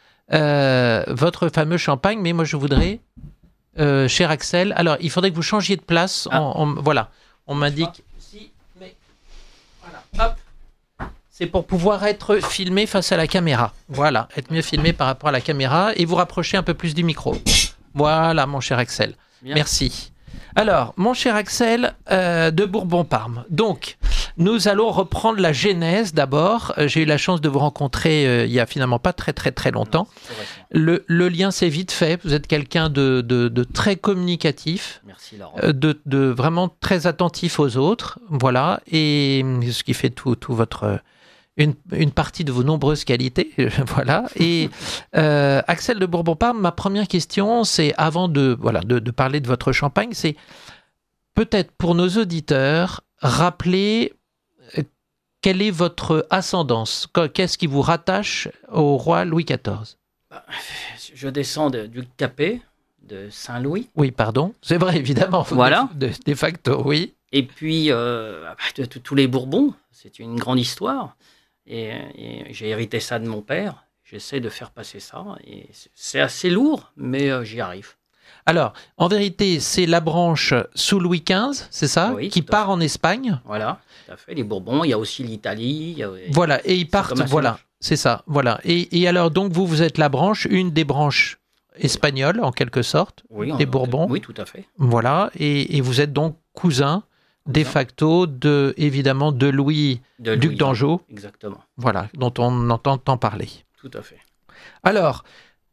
votre fameux champagne, mais moi je voudrais... cher Axel, alors il faudrait que vous changiez de place. Voilà, on m'indique. Si, mais voilà, hop. C'est pour pouvoir être filmé face à la caméra. Voilà, être mieux filmé par rapport à la caméra et vous rapprocher un peu plus du micro. Voilà, mon cher Axel. Bien. Merci. Alors, mon cher Axel de Bourbon-Parme. Donc, nous allons reprendre la genèse d'abord. J'ai eu la chance de vous rencontrer il y a finalement pas très très très longtemps. C'est récent. Le lien s'est vite fait. Vous êtes quelqu'un de très communicatif, Merci Laurent. de vraiment très attentif aux autres. Voilà. Et ce qui fait tout votre... Une partie de vos nombreuses qualités. Voilà. Et Axel de Bourbon-Parme, ma première question, c'est avant de parler de votre champagne, c'est peut-être pour nos auditeurs, rappeler quelle est votre ascendance. Qu'est-ce qui vous rattache au roi Louis XIV? Je descends du Capet, de Saint-Louis. Oui, pardon. C'est vrai, évidemment. Voilà. De facto, oui. Et puis, de tous les Bourbons, c'est une grande histoire. Et j'ai hérité ça de mon père. J'essaie de faire passer ça. Et c'est assez lourd, mais j'y arrive. Alors, en vérité, c'est la branche sous Louis XV, c'est ça, Oui, qui tout à part fait. en Espagne. Voilà, tout à fait. Les Bourbons, il y a aussi l'Italie. Voilà, et ils partent, comme assez voilà, large. c'est ça, voilà. Et alors, donc, vous êtes la branche, une des branches espagnoles, en quelque sorte, Oui, des Bourbons. Oui, tout à fait. Voilà, et vous êtes donc cousin, de facto, évidemment, de Louis, De duc Louis d'Anjou, Exactement, voilà, dont on entend tant parler. tout à fait. Alors,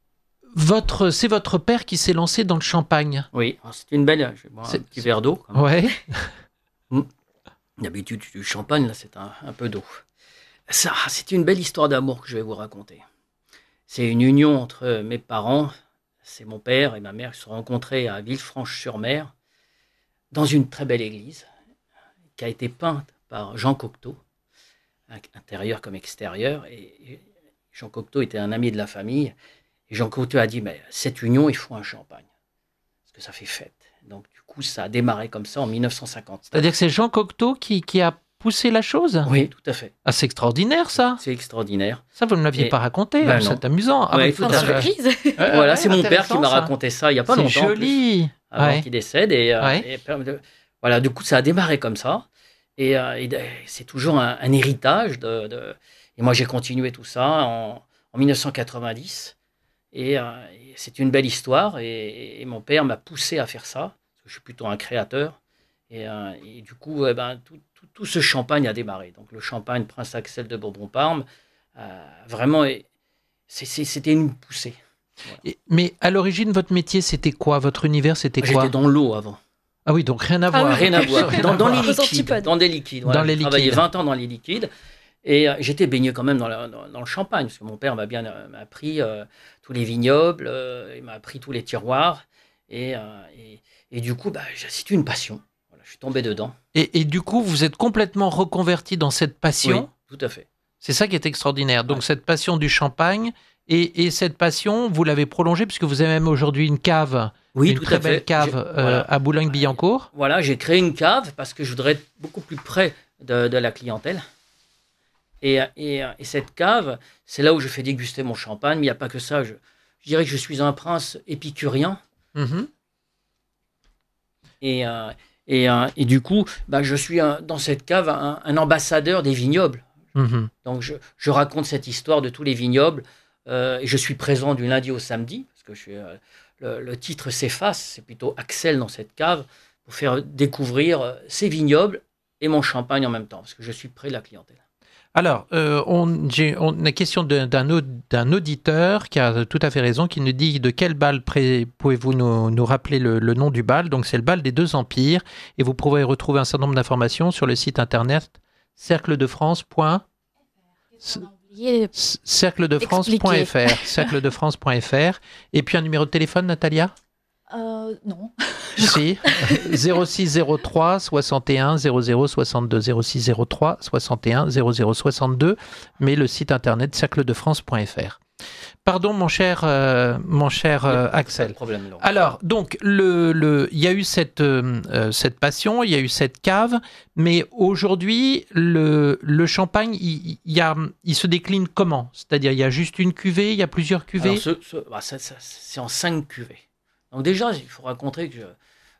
c'est votre père qui s'est lancé dans le champagne. Oui, c'est une belle. Je vais boire un petit verre d'eau. quand même. Ouais. D'habitude, du champagne, là, c'est un peu d'eau. Ça, c'est une belle histoire d'amour que je vais vous raconter. C'est une union entre mes parents, c'est mon père et ma mère qui se sont rencontrés à Villefranche-sur-Mer, dans une très belle église, qui a été peinte par Jean Cocteau, intérieur comme extérieur. Et Jean Cocteau était un ami de la famille. Et Jean Cocteau a dit, mais cette union, il faut un champagne. Parce que ça fait fête. Donc, du coup, ça a démarré comme ça en 1950. C'est-à-dire que c'est Jean Cocteau qui a poussé la chose. Oui, tout à fait. Ah, c'est extraordinaire, ça. C'est extraordinaire. Ça, vous ne l'aviez Et- pas raconté. Ben C'est non. amusant. Ah, Ouais, bah, tout à faudra- fait. Surprise. Voilà, c'est mon père qui intéressant, m'a ça. raconté ça il n'y a pas C'est longtemps. en plus, joli. avant Ouais. qu'il décède. Ouais. Voilà, du coup, ça a démarré comme ça. Et c'est toujours un héritage. Et moi, j'ai continué tout ça en 1990. Et c'est une belle histoire. Et mon père m'a poussé à faire ça. Parce que je suis plutôt un créateur. Et du coup, tout ce champagne a démarré. Donc, le champagne Prince Axel de Bourbon-Parme, vraiment, c'était une poussée. Mais à l'origine, votre métier, c'était quoi? Votre univers, c'était quoi? J'étais dans l'eau avant. Ah oui, donc rien à Ah voir. oui. Rien à voir. Rien Dans, à dans voir. les Aux liquides. antipodes. Dans des liquides. Voilà. Dans les J'ai travaillé liquides. 20 ans dans les liquides. Et j'étais baigné quand même dans le champagne. Parce que mon père m'a appris tous les vignobles. Il m'a appris tous les tiroirs. Et du coup, c'est une passion. Voilà, je suis tombé dedans. Et du coup, vous êtes complètement reconverti dans cette passion. Oui, tout à fait. C'est ça qui est extraordinaire. Donc, Ouais. cette passion du champagne. Et cette passion, vous l'avez prolongée, puisque vous avez même aujourd'hui une cave, Oui, une tout très à fait. belle cave Voilà. à Boulogne-Billancourt. Voilà, j'ai créé une cave parce que je voudrais être beaucoup plus près de la clientèle. Et cette cave, c'est là où je fais déguster mon champagne. Mais il n'y a pas que ça. Je dirais que je suis un prince épicurien. Mhm. Et du coup, je suis dans cette cave un ambassadeur des vignobles. Mhm. Donc, je raconte cette histoire de tous les vignobles. Et je suis présent du lundi au samedi. Parce que le titre s'efface. C'est plutôt Axel dans cette cave. Pour faire découvrir ces vignobles et mon champagne en même temps. Parce que je suis près de la clientèle. Alors, on a question d'un auditeur qui a tout à fait raison, qui nous dit de quel bal pouvez-vous nous rappeler le nom du bal. Donc, c'est le bal des deux empires. Et vous pourrez retrouver un certain nombre d'informations sur le site internet cercledefrance.fr. pourriez cercledefrance.fr. cercledefrance.fr. Et puis un numéro de téléphone, Natalia? Non. Si, 06 03 61 00 62, 06 03 61 00 62, mais le site internet cercledefrance.fr. Pardon, mon cher Axel. Pas de problème, Laurent. Alors, donc, il y a eu cette passion, il y a eu cette cave, mais aujourd'hui, le champagne, il se décline comment? C'est-à-dire, il y a juste une cuvée, il y a plusieurs cuvées? Alors, c'est en 5 cuvées. Donc déjà, il faut raconter que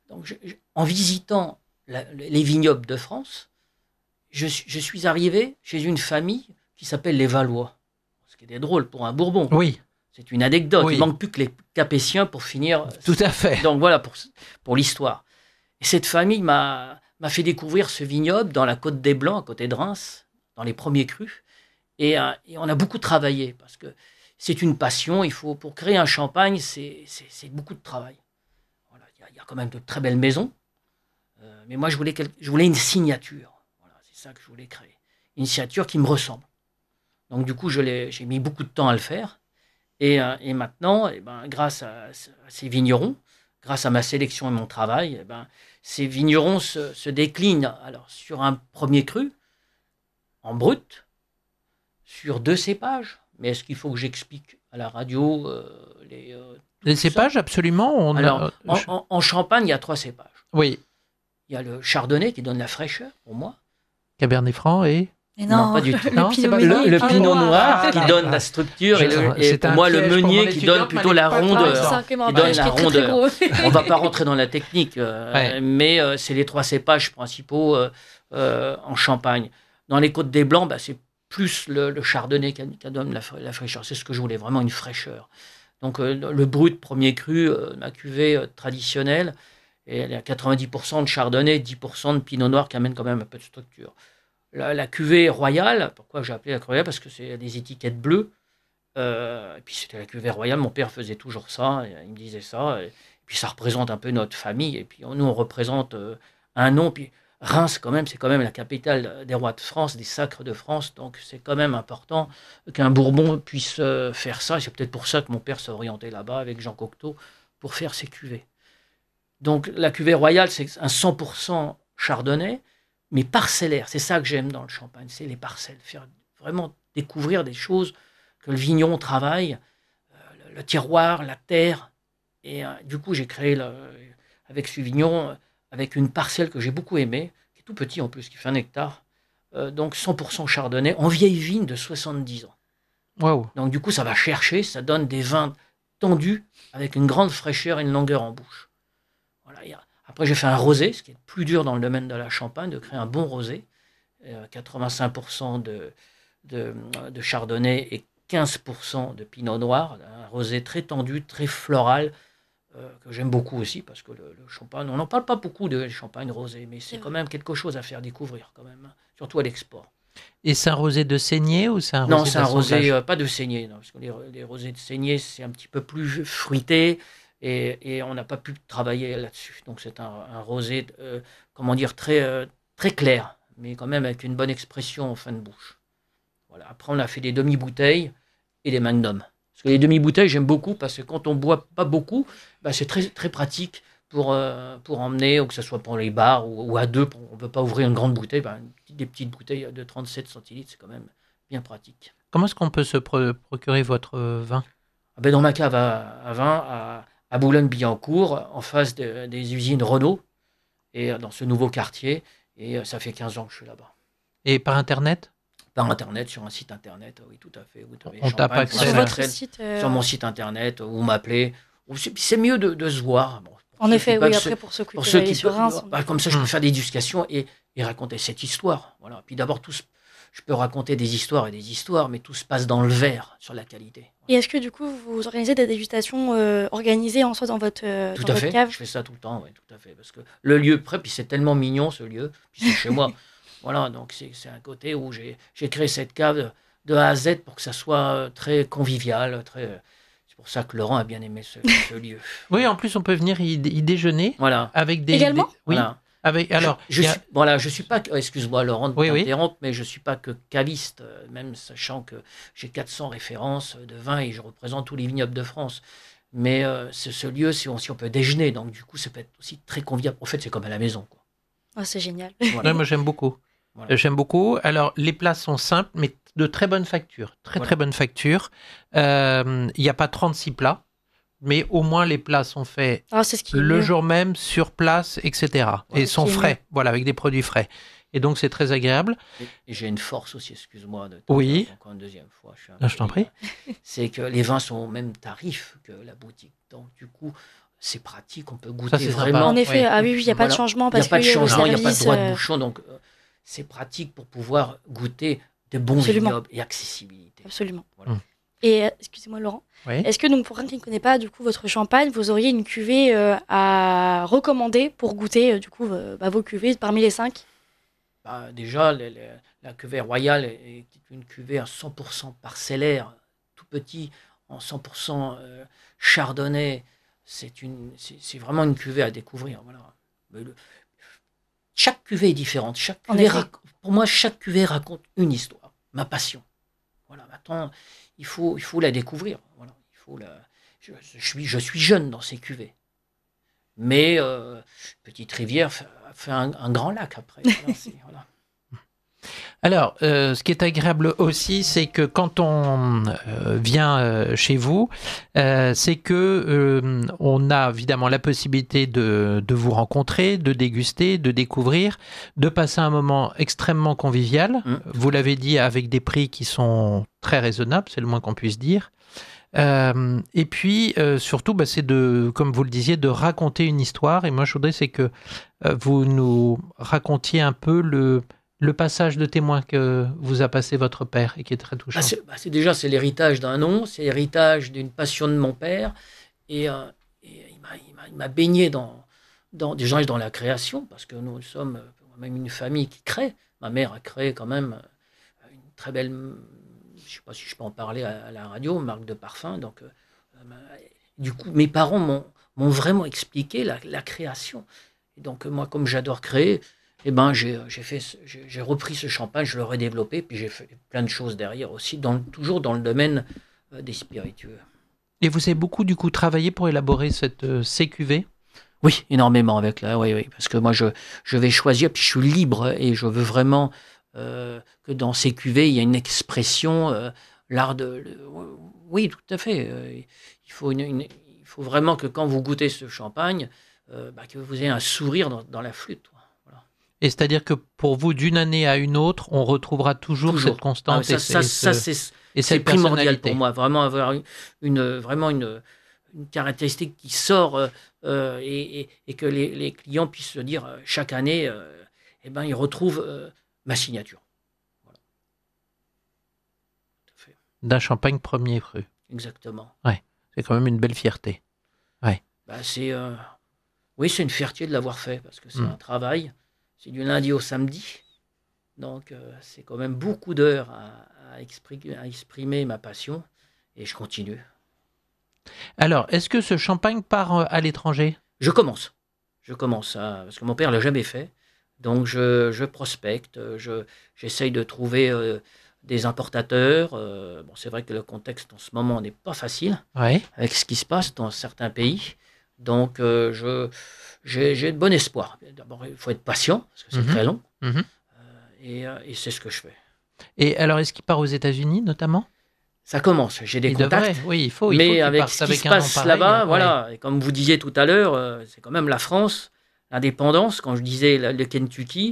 en visitant les vignobles de France, je suis arrivé chez une famille qui s'appelle les Valois. Ce qui est drôle pour un Bourbon. Oui. C'est une anecdote. Oui. Il ne manque plus que les Capétiens pour finir. Tout à fait. Donc voilà pour l'histoire. Et cette famille m'a fait découvrir ce vignoble dans la Côte des Blancs, à côté de Reims, dans les premiers crus. Et on a beaucoup travaillé parce que c'est une passion. Pour créer un champagne, c'est beaucoup de travail. Voilà, il y a quand même de très belles maisons. Mais moi, je voulais une signature. Voilà, c'est ça que je voulais créer. Une signature qui me ressemble. Donc du coup, j'ai mis beaucoup de temps à le faire. Et maintenant, grâce à ces vignerons, grâce à ma sélection et mon travail, ces vignerons se déclinent alors, sur un premier cru, en brut, sur 2 cépages. Mais est-ce qu'il faut que j'explique à la radio les cépages, absolument. Alors, en Champagne, il y a 3 cépages. Oui. Il y a le Chardonnay qui donne la fraîcheur, pour moi. Cabernet Franc et... Non, pas du tout. Le Pinot Noir qui donne la structure et pour moi le meunier qui donne plutôt la rondeur. On ne va pas rentrer dans la technique, mais c'est les 3 cépages principaux en Champagne. Dans les Côtes des Blancs, c'est plus le Chardonnay qui donne la fraîcheur. C'est ce que je voulais, vraiment une fraîcheur. Donc le brut premier cru, ma cuvée traditionnelle, et elle est à 90% de Chardonnay, 10% de Pinot Noir qui amène quand même un peu de structure. La cuvée royale, pourquoi j'ai appelé la cuvée royale? Parce que c'est des étiquettes bleues. Et puis c'était la cuvée royale, mon père faisait toujours ça, il me disait ça. Et puis ça représente un peu notre famille. Et puis nous, on représente un nom. Puis Reims, quand même, c'est quand même la capitale des rois de France, des sacres de France. Donc c'est quand même important qu'un Bourbon puisse faire ça. Et c'est peut-être pour ça que mon père s'est orienté là-bas avec Jean Cocteau pour faire ses cuvées. Donc la cuvée royale, c'est un 100% Chardonnay, mais parcellaire. C'est ça que j'aime dans le champagne, c'est les parcelles. Faire vraiment découvrir des choses que le vigneron travaille, le terroir, la terre. Et du coup, j'ai créé avec ce vigneron, avec une parcelle que j'ai beaucoup aimée, qui est tout petit en plus, qui fait 1 hectare. Donc 100% Chardonnay, en vieille vigne de 70 ans. Waouh. Donc du coup, ça va chercher, ça donne des vins tendus, avec une grande fraîcheur et une longueur en bouche. Voilà, après, j'ai fait un rosé, ce qui est plus dur dans le domaine de la Champagne, de créer un bon rosé. 85% de Chardonnay et 15% de Pinot Noir. Un rosé très tendu, très floral, que j'aime beaucoup aussi, parce que le champagne, on n'en parle pas beaucoup de champagne rosé, mais c'est quand même quelque chose à faire découvrir, quand même, surtout à l'export. Et c'est un rosé de saignée ou c'est un rosé Non, c'est un rosé, pas de saignée, non, parce que les rosés de saignée, c'est un petit peu plus fruité. Et on n'a pas pu travailler là-dessus. Donc c'est un rosé, très, très clair, mais quand même avec une bonne expression en fin de bouche. Voilà. Après, on a fait des demi-bouteilles et des magnums. Parce que les demi-bouteilles, j'aime beaucoup, parce que quand on ne boit pas beaucoup, c'est très, très pratique pour emmener, ou que ce soit pour les bars ou à deux. On ne peut pas ouvrir une grande bouteille. Des petites bouteilles de 37 centilitres, c'est quand même bien pratique. Comment est-ce qu'on peut se procurer votre vin? Dans ma cave à vin, à Boulogne-Billancourt, en face des usines Renault, et dans ce nouveau quartier. Et ça fait 15 ans que je suis là-bas. Et par Internet? Par Internet, sur un site Internet, oui, tout à fait. On tape accès sur votre site sur mon site Internet, ou m'appeler. C'est mieux de se voir. Bon, en effet, oui, après, pour ceux qui sur Reims. Comme ça, je peux faire des discussions et raconter cette histoire. Voilà. Puis d'abord, je peux raconter des histoires, mais tout se passe dans le verre, sur la qualité. Et est-ce que du coup, vous organisez des dégustations organisées en soi dans votre cave? Je fais ça tout le temps, oui, tout à fait. Parce que le lieu près, puis c'est tellement mignon ce lieu, puis c'est chez moi. Voilà, donc c'est un côté où j'ai créé cette cave de A à Z pour que ça soit très convivial. C'est pour ça que Laurent a bien aimé ce lieu. Oui, en plus, on peut venir y déjeuner. Voilà. Avec des... Également oui. Voilà. Alors, je suis pas, excuse-moi Laurent de Oui. t'interrompre, mais je suis pas que caviste, même sachant que j'ai 400 références de vin et je représente tous les vignobles de France. Mais ce lieu, si on peut déjeuner, donc du coup, ça peut être aussi très convivial. En fait, c'est comme à la maison, quoi. Oh, c'est génial. Voilà. ouais, moi j'aime beaucoup. Voilà. J'aime beaucoup. Alors, les plats sont simples, mais de très bonne facture. Très bonne facture. Il n'y a pas 36 plats, mais au moins les plats sont faits Ah, c'est ce qui est le mieux. jour même, sur place, etc. Ouais, Et sont qui est frais, voilà, avec des produits frais. Et donc, c'est très agréable. Et j'ai une force aussi, excuse-moi de Oui. t'interrompre encore une deuxième fois. Je t'en prie. C'est que les vins sont au même tarif que la boutique. Donc, du coup, c'est pratique, on peut Ça, goûter c'est sympa. vraiment. En effet, Oui. ah oui, il n'y a pas de Voilà. changement Il n'y parce a pas de que changement, il n'y a pas de service, droit de bouchon. Donc, c'est pratique pour pouvoir goûter de bons Absolument. vignobles et accessibilité. Absolument. Voilà. Et excusez-moi Laurent, Oui. est-ce que donc pour quelqu'un qui ne connaît pas du coup votre champagne, vous auriez une cuvée à recommander pour goûter du coup vos cuvées parmi les 5? Bah, déjà, la cuvée royale est une cuvée à 100% parcellaire, tout petit, en 100% chardonnay. C'est vraiment une cuvée à découvrir. Voilà. Mais chaque cuvée est différente. En effet. Pour moi, chaque cuvée raconte une histoire, ma passion. Voilà, maintenant, il faut la découvrir. Voilà, je suis jeune dans ces cuvées. Mais Petite Rivière fait un grand lac après. Voilà. Alors, ce qui est agréable aussi, c'est que quand on vient chez vous, c'est que on a évidemment la possibilité de vous rencontrer, de déguster, de découvrir, de passer un moment extrêmement convivial. Vous l'avez dit, avec des prix qui sont très raisonnables, c'est le moins qu'on puisse dire. Et puis surtout, c'est comme vous le disiez, de raconter une histoire. Et moi, je voudrais c'est que vous nous racontiez un peu le passage de témoin que vous a passé votre père et qui est très touchant. C'est l'héritage d'un nom, c'est l'héritage d'une passion de mon père. Et il m'a baigné dans la création, parce que nous sommes même une famille qui crée. Ma mère a créé quand même une très belle, je ne sais pas si je peux en parler à la radio, marque de parfum. Donc, du coup, mes parents m'ont vraiment expliqué la création. Et donc, moi, comme j'adore créer, j'ai repris ce champagne, je l'aurais développé, puis j'ai fait plein de choses derrière aussi, toujours dans le domaine des spiritueux. Et vous avez beaucoup, du coup, travaillé pour élaborer ces cuvées ? Oui, énormément avec là, oui, parce que moi, je vais choisir, puis je suis libre, et je veux vraiment que dans ces cuvées, il y a une expression, l'art oui, tout à fait. Il faut vraiment que quand vous goûtez ce champagne, que vous ayez un sourire dans la flûte. Voilà. Et c'est-à-dire que pour vous, d'une année à une autre, on retrouvera toujours cette constante c'est primordial pour moi, vraiment avoir une caractéristique qui sort et que les clients puissent se dire chaque année, ils retrouvent ma signature. Voilà. Tout à fait. D'un champagne premier cru. Exactement. Ouais, c'est quand même une belle fierté. Ouais. Oui, c'est une fierté de l'avoir fait, parce que c'est un travail. C'est du lundi au samedi. Donc, c'est quand même beaucoup d'heures à exprimer ma passion. Et je continue. Alors, est-ce que ce champagne part à l'étranger ? Je commence parce que mon père ne l'a jamais fait. Donc, je prospecte. J'essaye de trouver des importateurs. C'est vrai que le contexte en ce moment n'est pas facile, avec ce qui se passe dans certains pays. Donc, j'ai de bon espoir. D'abord, il faut être patient, parce que c'est très long. Et c'est ce que je fais. Et alors, est-ce qu'il part aux États-Unis, notamment ? Ça commence, j'ai des contacts. Oui, il faut mais avec ce qui se passe là-bas, voilà. Et comme vous disiez tout à l'heure, c'est quand même la France, l'indépendance. Quand je disais le Kentucky,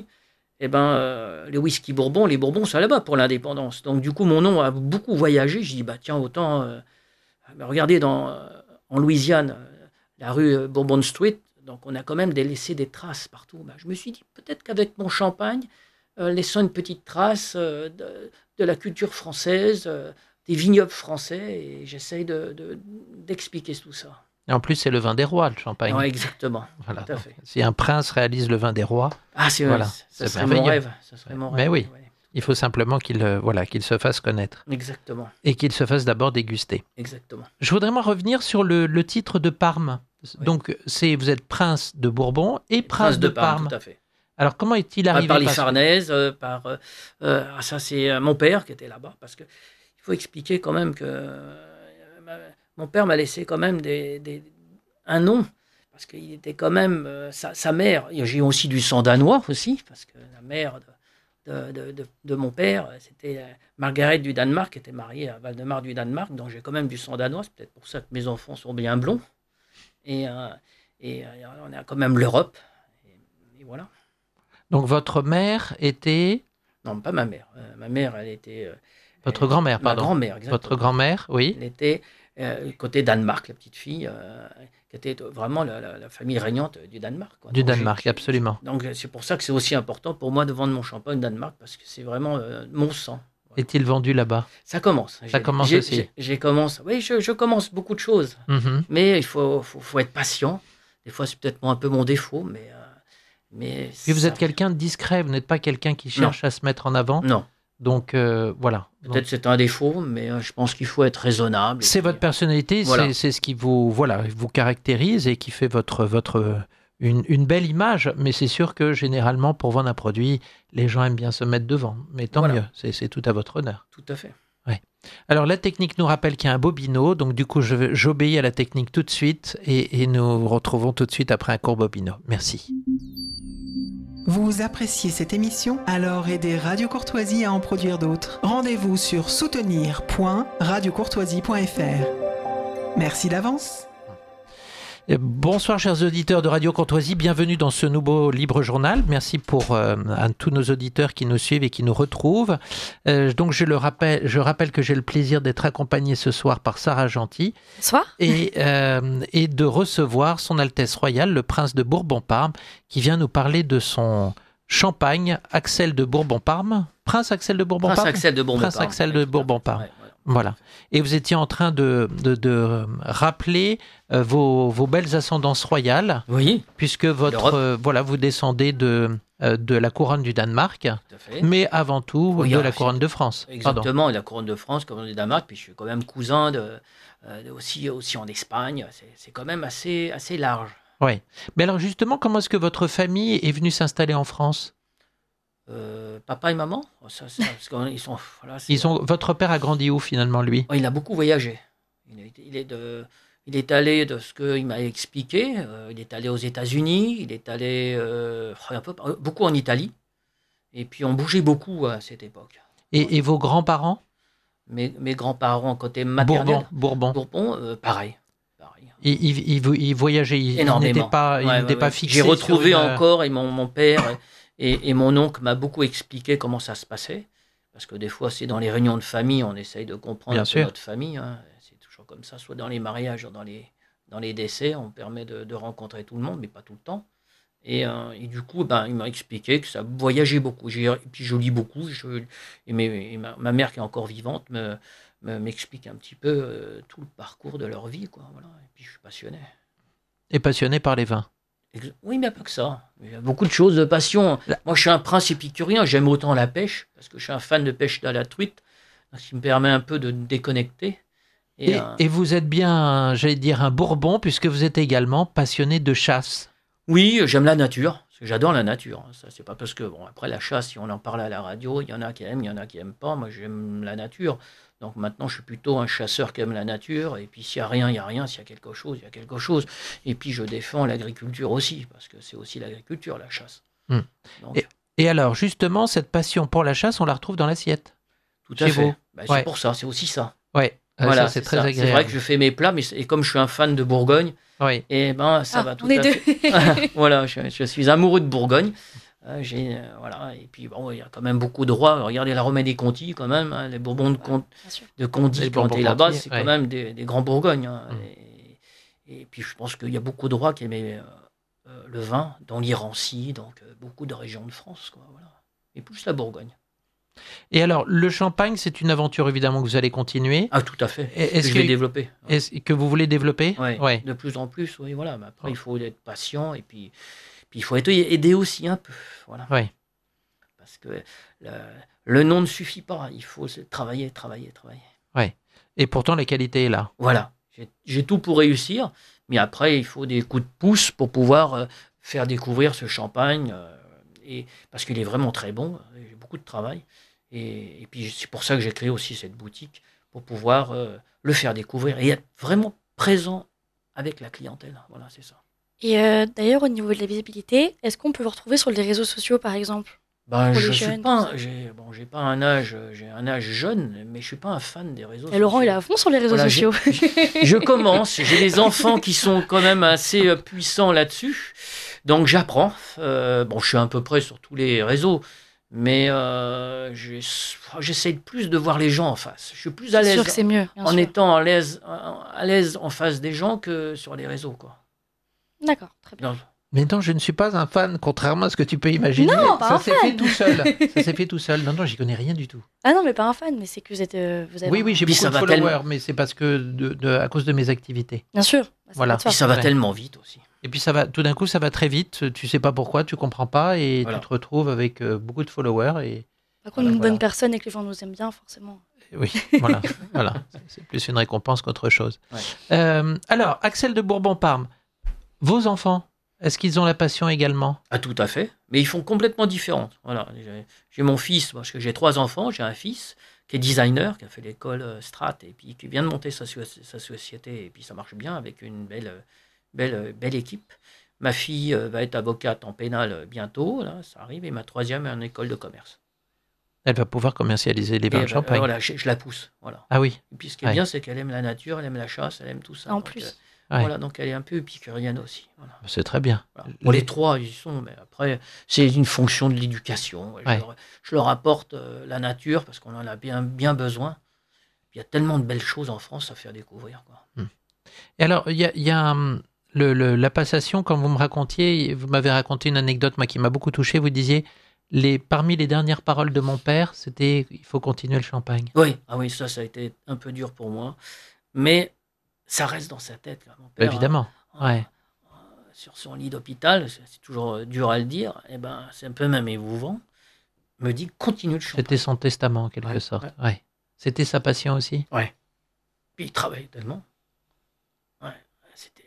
le whisky bourbon, les bourbons, c'est là-bas pour l'indépendance. Donc, du coup, mon nom a beaucoup voyagé. Je dis, tiens, autant... regardez, en Louisiane, la rue Bourbon Street, donc on a quand même laissé des traces partout. Je me suis dit, peut-être qu'avec mon champagne, laissant une petite trace de la culture française, des vignobles français, et j'essaye d'expliquer tout ça. Et en plus, c'est le vin des rois, le champagne. Ouais, exactement. Voilà. Tout à fait. Si un prince réalise le vin des rois, ça serait mon rêve. Ça serait mon rêve. Mais oui, il faut simplement qu'il se fasse connaître. Exactement. Et qu'il se fasse d'abord déguster. Exactement. Je voudrais revenir sur le titre de Parme. Oui. Donc, vous êtes prince de Bourbon et prince de Parme. Tout à fait. Alors, comment est-il arrivé Par les Farnèse, ça c'est mon père qui était là-bas, parce que il faut expliquer quand même que mon père m'a laissé quand même un nom, parce qu'il était quand même sa mère. J'ai aussi du sang danois aussi, parce que la mère de mon père, c'était Margaret du Danemark, qui était mariée à Valdemar du Danemark, donc j'ai quand même du sang danois. C'est peut-être pour ça que mes enfants sont bien blonds. Et on a quand même l'Europe. Et voilà. Donc, votre mère était... Non, pas ma mère. Ma mère, elle était... Votre grand-mère, pardon. Ma grand-mère, exactement. Votre grand-mère, oui. Elle était côté Danemark, la petite fille, qui était vraiment la famille régnante du Danemark. Quoi. Du Donc, Danemark, absolument. Donc, c'est pour ça que c'est aussi important pour moi de vendre mon champagne Danemark, parce que c'est vraiment mon sang. Voilà. Est-il vendu là-bas? Ça commence. Ça commence aussi. Oui, je commence beaucoup de choses. Mm-hmm. Mais il faut être patient. Des fois, c'est peut-être un peu mon défaut, mais puis vous êtes quelqu'un de discret, vous n'êtes pas quelqu'un qui cherche à se mettre en avant. Non. Donc, voilà. Peut-être c'est un défaut, mais je pense qu'il faut être raisonnable. C'est votre personnalité, voilà. C'est ce qui vous caractérise et qui fait une belle image. Mais c'est sûr que généralement, pour vendre un produit, les gens aiment bien se mettre devant. Mais tant mieux, c'est tout à votre honneur. Tout à fait. Ouais. Alors, la technique nous rappelle qu'il y a un bobino. Donc, du coup, j'obéis à la technique tout de suite et nous retrouvons tout de suite après un court bobino. Merci. Vous appréciez cette émission? Alors aidez Radio Courtoisie à en produire d'autres. Rendez-vous sur soutenir.radiocourtoisie.fr. Merci d'avance. Bonsoir chers auditeurs de Radio Courtoisie, bienvenue dans ce nouveau Libre Journal. Merci à tous nos auditeurs qui nous suivent et qui nous retrouvent. Donc je rappelle que j'ai le plaisir d'être accompagné ce soir par Sarah Gentil. Bonsoir. Et de recevoir son Altesse Royale, le Prince de Bourbon-Parme, qui vient nous parler de son champagne Axel de Bourbon-Parme. Prince Axel de Bourbon-Parme. Prince Axel de Bourbon-Parme. Prince Axel de Bourbon-Parme. Ouais. Voilà. Et vous étiez en train de rappeler vos belles ascendances royales. Oui. Puisque vous descendez de la couronne du Danemark. Tout à fait. Mais avant tout de la couronne de France. Exactement, pardon. La couronne de France, couronne du Danemark. Puis je suis quand même cousin aussi en Espagne. C'est quand même assez large. Oui. Mais alors justement, comment est-ce que votre famille est venue s'installer en France? Papa et maman, Votre père a grandi où finalement, lui? Il a beaucoup voyagé. Il est allé, de ce qu'il m'a expliqué, il est allé aux États-Unis, il est allé beaucoup en Italie. Et puis on bougeait beaucoup à cette époque. Et vos grands-parents? Mes grands-parents côté maternel. Bourbon, pareil. Ils voyageaient, ils n'étaient pas fixés. J'ai retrouvé encore, et mon père et mon oncle m'a beaucoup expliqué comment ça se passait. Parce que des fois, c'est dans les réunions de famille, on essaye de comprendre notre famille. Hein. C'est toujours comme ça, soit dans les mariages, dans les décès, on permet de rencontrer tout le monde, mais pas tout le temps. Et du coup, il m'a expliqué que ça voyageait beaucoup. Et puis je lis beaucoup. Ma mère, qui est encore vivante, m'explique un petit peu tout le parcours de leur vie. Quoi, voilà. Et puis je suis passionné. Et passionné par les vins? Oui, mais pas que ça. Il y a beaucoup de choses de passion. Moi, je suis un prince épicurien. J'aime autant la pêche, parce que je suis un fan de pêche à la truite, ce qui me permet un peu de me déconnecter. Et vous êtes bien, j'allais dire, un Bourbon, puisque vous êtes également passionné de chasse. Oui, j'aime la nature. Parce que j'adore la nature. Ça, c'est pas parce que, après la chasse, si on en parle à la radio, il y en a qui aiment, il y en a qui n'aiment pas. Moi, j'aime la nature. Donc maintenant, je suis plutôt un chasseur qui aime la nature. Et puis, s'il n'y a rien, il n'y a rien. S'il y a quelque chose, il y a quelque chose. Et puis, je défends l'agriculture aussi, parce que c'est aussi l'agriculture, la chasse. Donc, et alors, justement, cette passion pour la chasse, on la retrouve dans l'assiette. Tout à fait. C'est pour ça, c'est aussi ça. Oui, voilà, c'est très agréable. C'est vrai que je fais mes plats, et comme je suis un fan de Bourgogne, et ça va tout à fait. Voilà, je suis amoureux de Bourgogne. Et puis il y a quand même beaucoup de rois. Regardez la Romaine des Conti, quand même, hein, les Bourbons de Conti qui ont été là-bas, c'est quand même des grands Bourgognes. Hein, et puis je pense qu'il y a beaucoup de rois qui aimaient le vin, dans l'Irancy, donc beaucoup de régions de France, quoi, voilà. Et plus la Bourgogne. Et alors, le champagne, c'est une aventure évidemment que vous allez continuer. Ah, tout à fait. Est-ce que je vais développer. Est-ce que vous voulez développer? Oui, de plus en plus, oui, voilà. Mais après, il faut être patient et puis il faut être aidé aussi un peu. Voilà. Oui. Parce que le nom ne suffit pas. Il faut travailler. Oui. Et pourtant, la qualité est là. Voilà. J'ai tout pour réussir. Mais après, il faut des coups de pouce pour pouvoir faire découvrir ce champagne et parce qu'il est vraiment très bon, j'ai beaucoup de travail. Et puis c'est pour ça que j'ai créé aussi cette boutique, pour pouvoir le faire découvrir et être vraiment présent avec la clientèle. Voilà, c'est ça. Et d'ailleurs, au niveau de la visibilité, est-ce qu'on peut vous retrouver sur les réseaux sociaux, par exemple? Ben, Pour je les suis jeunes, pas, tout ça. j'ai pas un âge, j'ai un âge jeune, mais je suis pas un fan des réseaux Et Laurent, il est sociaux. à fond sur les réseaux Voilà, sociaux. je commence, j'ai des enfants qui sont quand même assez puissants là-dessus, donc j'apprends. Bon, je suis à peu près sur tous les réseaux, mais j'essaie plus de voir les gens en face. Je suis plus à C'est sûr l'aise que c'est mieux, bien en sûr. étant à l'aise en face des gens que sur les réseaux, quoi. D'accord, très bien. Donc, Mais non, je ne suis pas un fan, contrairement à ce que tu peux imaginer. Non, pas ça un s'est fait tout seul. Ça s'est fait tout seul. Non, j'y connais rien du tout. Ah non, mais pas un fan, mais c'est que vous avez Oui, j'ai Puis beaucoup ça de va followers, mais c'est parce que à cause de mes activités. Bien sûr. Bah, ça Voilà. va de puis soi. ça va Ouais. tellement vite aussi. Et puis tout d'un coup, ça va très vite. Tu sais pas pourquoi, tu comprends pas, et Voilà. tu te retrouves avec beaucoup de followers. Et Par contre, une Voilà. bonne personne et que les gens nous aiment bien, forcément. oui, voilà, voilà. C'est plus une récompense qu'autre chose. Ouais. Alors, Axel de Bourbon-Parme, vos enfants, est-ce qu'ils ont la passion également? Ah, tout à fait. Mais ils font complètement différentes. Voilà. J'ai mon fils, parce que j'ai 3 enfants. J'ai un fils qui est designer, qui a fait l'école Strat, et puis qui vient de monter sa société, et puis ça marche bien avec une belle équipe. Ma fille va être avocate en pénal bientôt, là, ça arrive, et ma 3e est en école de commerce. Elle va pouvoir commercialiser les vins de champagne. Voilà, je la pousse. Voilà. Ah oui, Et puis ce qui est Ouais. bien, c'est qu'elle aime la nature, elle aime la chasse, elle aime tout ça. En Donc, plus. Ouais. Voilà, donc elle est un peu épicurienne aussi. Voilà. c'est très bien. Voilà. Bon, les 3, ils y sont, mais après, c'est une fonction de l'éducation. Ouais. Je leur apporte la nature parce qu'on en a bien besoin. Il y a tellement de belles choses en France à faire découvrir, quoi. Et alors, il y a la passation, quand vous me racontiez, vous m'avez raconté une anecdote, moi, qui m'a beaucoup touché. Vous disiez, parmi les dernières paroles de mon père, c'était « il faut continuer le champagne Oui, ah oui, ça a été un peu dur pour moi. Mais ça reste dans sa tête, là, mon ». Père. Évidemment, ouais. Sur son lit d'hôpital, c'est toujours dur à le dire, et ben, c'est un peu même émouvant, me dit « continue le champagne ». C'était son testament, en quelque Ouais, sorte. ouais. Ouais. C'était sa passion aussi. Puis il travaillait tellement. Ouais, c'était...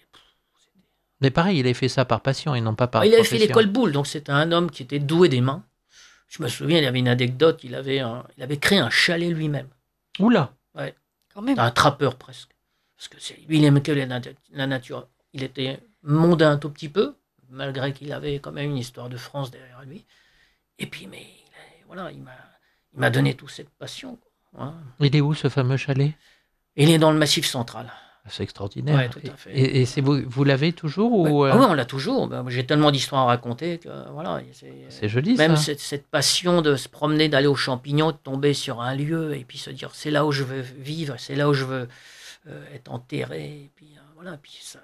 Mais pareil, il a fait ça par passion et non pas par Il avait fait profession. l'école Boulle, donc c'était un homme qui était doué des mains. Je me souviens, il y avait une anecdote, il avait créé un chalet lui-même, Oula, Quand même. un trappeur presque. Parce que lui, il aimait que la nature. Il était mondain un tout petit peu, malgré qu'il avait quand même une histoire de France derrière lui. Et puis, mais voilà, il m'a donné toute cette passion, quoi. Hein. il est où ce fameux chalet? Il est dans le Massif central. C'est extraordinaire. Ouais, tout à fait. Et c'est vous l'avez toujours ou Ah oui, on l'a toujours. Ben, j'ai tellement d'histoires à raconter que voilà. c'est joli Même ça. cette passion de se promener, d'aller aux champignons, de tomber sur un lieu et puis se dire c'est là où je veux vivre, c'est là où je veux être enterré. Et puis voilà, puis ça,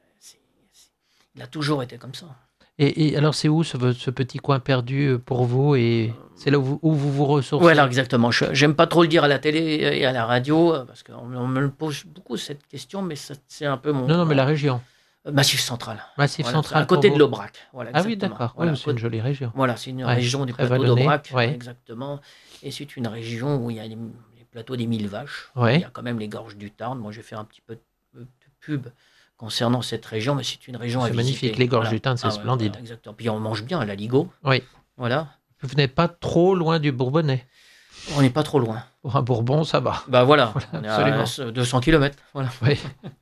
il a toujours été comme ça. Et alors c'est où ce petit coin perdu pour vous, et c'est là où vous ressourcez? Voilà, exactement. J'aime pas trop le dire à la télé et à la radio parce qu'on me pose beaucoup cette question, mais c'est un peu mon. Non, mais la région. Massif central. Massif Voilà, central. à côté pour de vous. l'Aubrac. Voilà, Ah oui, exactement. d'accord. Voilà, Oui, c'est une jolie région. Voilà, c'est une Ouais, région du très plateau vallonnée, d'Aubrac, ouais. exactement. Et c'est une région où il y a les plateaux des 1000 vaches. Ouais. Il y a quand même les gorges du Tarn. Moi, je vais faire un petit peu de pub concernant cette région, mais c'est une région à C'est visiter. magnifique, les gorges Voilà. du Tarn, c'est ouais, splendide. voilà, exactement. Puis on mange bien à la Ligo. Oui. Voilà. Vous n'êtes pas trop loin du Bourbonnais. On n'est pas trop loin. Pour un Bourbon, ça va. Bah voilà, Voilà, on est à 200 km. Voilà. Oui.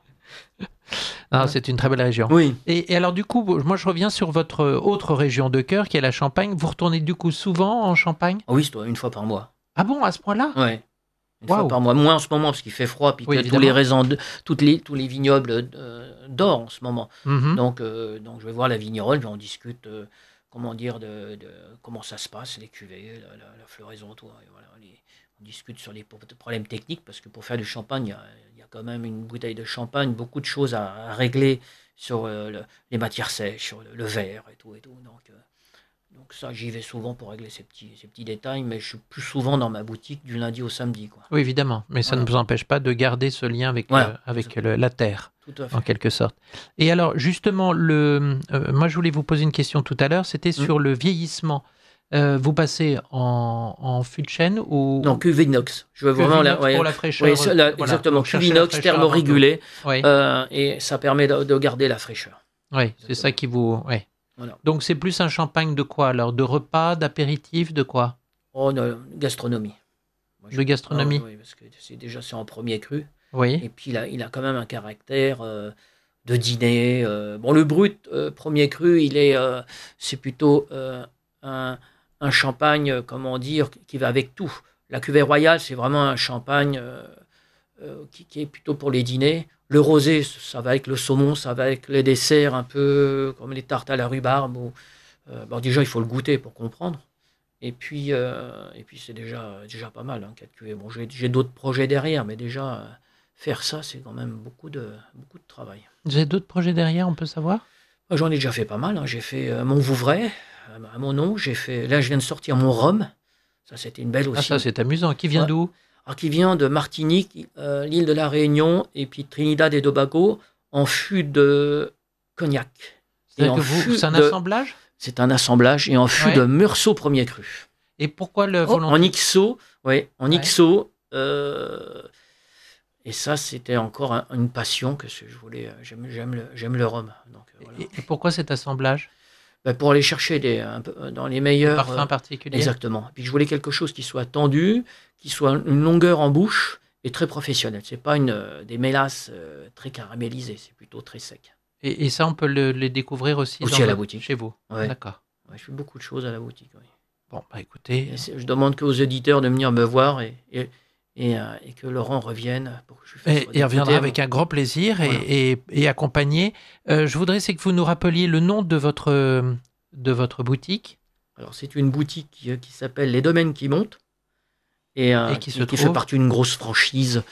Non, c'est une très belle région. Oui. Et alors du coup, moi je reviens sur votre autre région de cœur qui est la Champagne. Vous retournez du coup souvent en Champagne? Ah oui, c'est une fois par mois. Ah bon, à ce point-là? Ouais. Une Waouh. fois par mois. Moins en ce moment parce qu'il fait froid. Puis Oui, tous les évidemment. raisins, tous les vignobles d'or en ce moment. Mhm. Donc je vais voir la vigneronne, puis on discute comment dire de comment ça se passe, les cuvées, la floraison, tout. Et voilà, on discute sur les problèmes techniques parce que pour faire du champagne, il y a quand même une bouteille de champagne, beaucoup de choses à régler sur les matières sèches, sur le verre et tout. Donc ça, j'y vais souvent pour régler ces petits détails, mais je suis plus souvent dans ma boutique du lundi au samedi, quoi. Oui, évidemment. Mais ça Voilà. ne vous empêche pas de garder ce lien avec, Voilà. la terre, Tout à fait. en quelque sorte. Et alors, justement, moi je voulais vous poser une question tout à l'heure, c'était sur le vieillissement. Vous passez en fût de chêne ou Non, cuvée inox. Je veux cuvée vraiment inox ouais. pour la fraîcheur? Oui, Voilà, exactement. pour chercher Cuvée la inox fraîcheur thermorégulée Oui, et ça permet de garder la fraîcheur. oui, c'est ça qui vous... Ouais. Voilà. Donc c'est plus un champagne de quoi alors? De repas, d'apéritif, de quoi? Oh, non, gastronomie. Moi, De gastronomie. Oui, parce que c'est en premier cru. Oui. Et puis il a quand même un caractère de dîner. Bon, le brut, premier cru, c'est plutôt un champagne, comment dire, qui va avec tout. La cuvée royale, c'est vraiment un champagne qui est plutôt pour les dîners. Le rosé, ça va avec le saumon, ça va avec les desserts un peu comme les tartes à la rhubarbe. Bon, déjà, il faut le goûter pour comprendre. Et puis c'est déjà pas mal, hein, 4 cuvées. Bon, j'ai d'autres projets derrière, mais déjà, faire ça, c'est quand même beaucoup de travail. Vous avez d'autres projets derrière, on peut savoir? J'en ai déjà fait pas mal. Hein. J'ai fait mon Vouvray, à mon nom. Là, je viens de sortir mon rhum. Ça, c'était une belle aussi. Ah, ça, c'est amusant. Qui vient d'où? Alors, qui vient de Martinique, l'île de la Réunion, et puis Trinidad et Tobago, en fût de cognac. C'est un assemblage? C'est un assemblage, et en fût de Meursault premier cru. Et pourquoi le volonté? En XO, XO. Et ça, c'était encore une passion que je voulais. J'aime le rhum. Donc, voilà. Et pourquoi cet assemblage? Pour aller chercher un peu, dans les meilleurs parfums particuliers. Exactement. Puis je voulais quelque chose qui soit tendu, qui soit une longueur en bouche et très professionnel. C'est pas des mélasses très caramélisées, c'est plutôt très sec. Et ça, on peut les découvrir aussi à la boutique. Chez vous. Ouais. D'accord. Ouais, je fais beaucoup de choses à la boutique. Oui. Bon, écoutez. Je demande qu'aux éditeurs de venir me voir et que Laurent revienne pour que je fasse. Il reviendra avec un grand plaisir et accompagné. Je voudrais que vous nous rappeliez le nom de votre boutique. Alors, c'est une boutique qui s'appelle Les Domaines qui montent et qui fait partie d'une grosse franchise.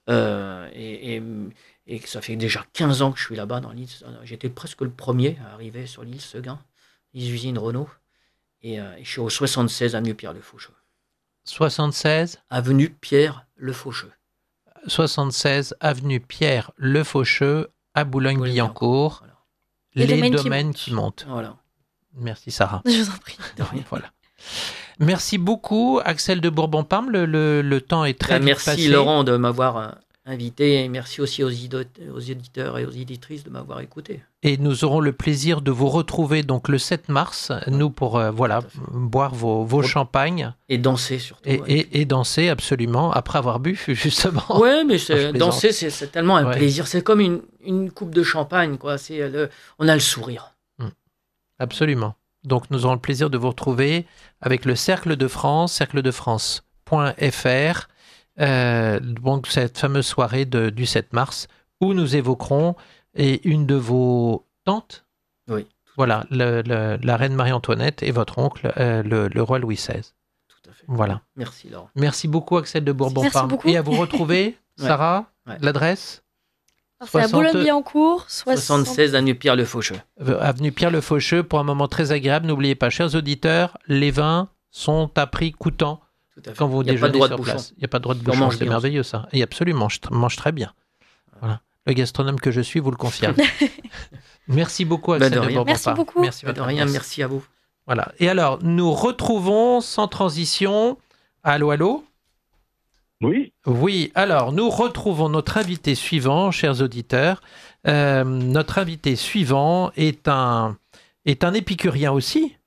Et ça fait déjà 15 ans que je suis là-bas dans l'île. J'étais presque le premier à arriver sur l'île Seguin, les usines Renault. Et je suis au 76 avenue Pierre Le Faucheux. 76 avenue Pierre Le Faucheux. 76 avenue Pierre Le Faucheux à Boulogne-Billancourt. Voilà. Les domaines qui montent. Voilà. Merci Sarah. Je vous en prie. Voilà. Merci beaucoup Axel de Bourbon-Parme. Le temps est très vite passé. Merci Laurent de m'avoir invité et merci aussi aux éditeurs et aux éditrices de m'avoir écouté. Et nous aurons le plaisir de vous retrouver donc le 7 mars, nous pour boire vos champagnes. Et danser surtout. Et danser absolument, après avoir bu justement. Oui, mais danser c'est tellement un plaisir. C'est comme une coupe de champagne, quoi. On a le sourire. Absolument. Donc nous aurons le plaisir de vous retrouver avec le Cercle de France, cercledefrance.fr. Donc cette fameuse soirée du 7 mars où nous évoquerons une de vos tantes, voilà, la reine Marie-Antoinette et votre oncle, le roi Louis XVI. Tout à fait. Voilà. Merci Laurent. Merci beaucoup Axel de Bourbon-Parme. Et à vous retrouver, Sarah, l'adresse? C'est à Boulogne-Billancourt, 76 avenue Pierre Le Faucheux. Avenue Pierre Le Faucheux pour un moment très agréable. N'oubliez pas, chers auditeurs, les vins sont à prix coûtant. Quand vous déjeunez sur place. Il n'y a pas de droit de bouchon, c'est merveilleux ça. Et absolument, je mange très bien. Voilà. Le gastronome que je suis vous le confirme. Merci beaucoup Axel de Bourbon-Parme. Merci beaucoup. Merci de rien, merci à vous. Voilà. Et alors, nous retrouvons sans transition. Allô, allô? Oui. Oui, alors nous retrouvons notre invité suivant, chers auditeurs. Notre invité suivant est un épicurien aussi.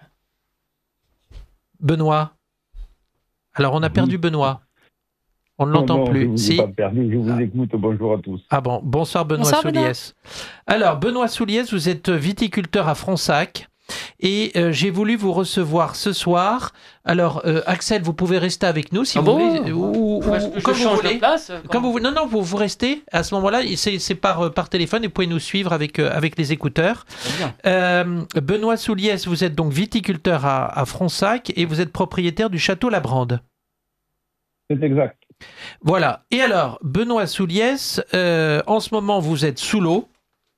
Benoît. Alors, on a perdu Benoît. On ne l'entend plus. Je vous ai pas perdu, je vous écoute. Bonjour à tous. Ah bon, bonsoir Benoît Souliès. Alors, Benoît Souliès, vous êtes viticulteur à Fronsac et j'ai voulu vous recevoir ce soir. Alors, Axel, vous pouvez rester avec nous si vous voulez. Ou comme vous voulez. Non, vous restez. À ce moment-là, c'est par téléphone et vous pouvez nous suivre avec les écouteurs. Benoît Souliès, vous êtes donc viticulteur à Fronsac et vous êtes propriétaire du château Labrande. C'est exact. Voilà. Et alors, Benoît Souliès, en ce moment, vous êtes sous l'eau.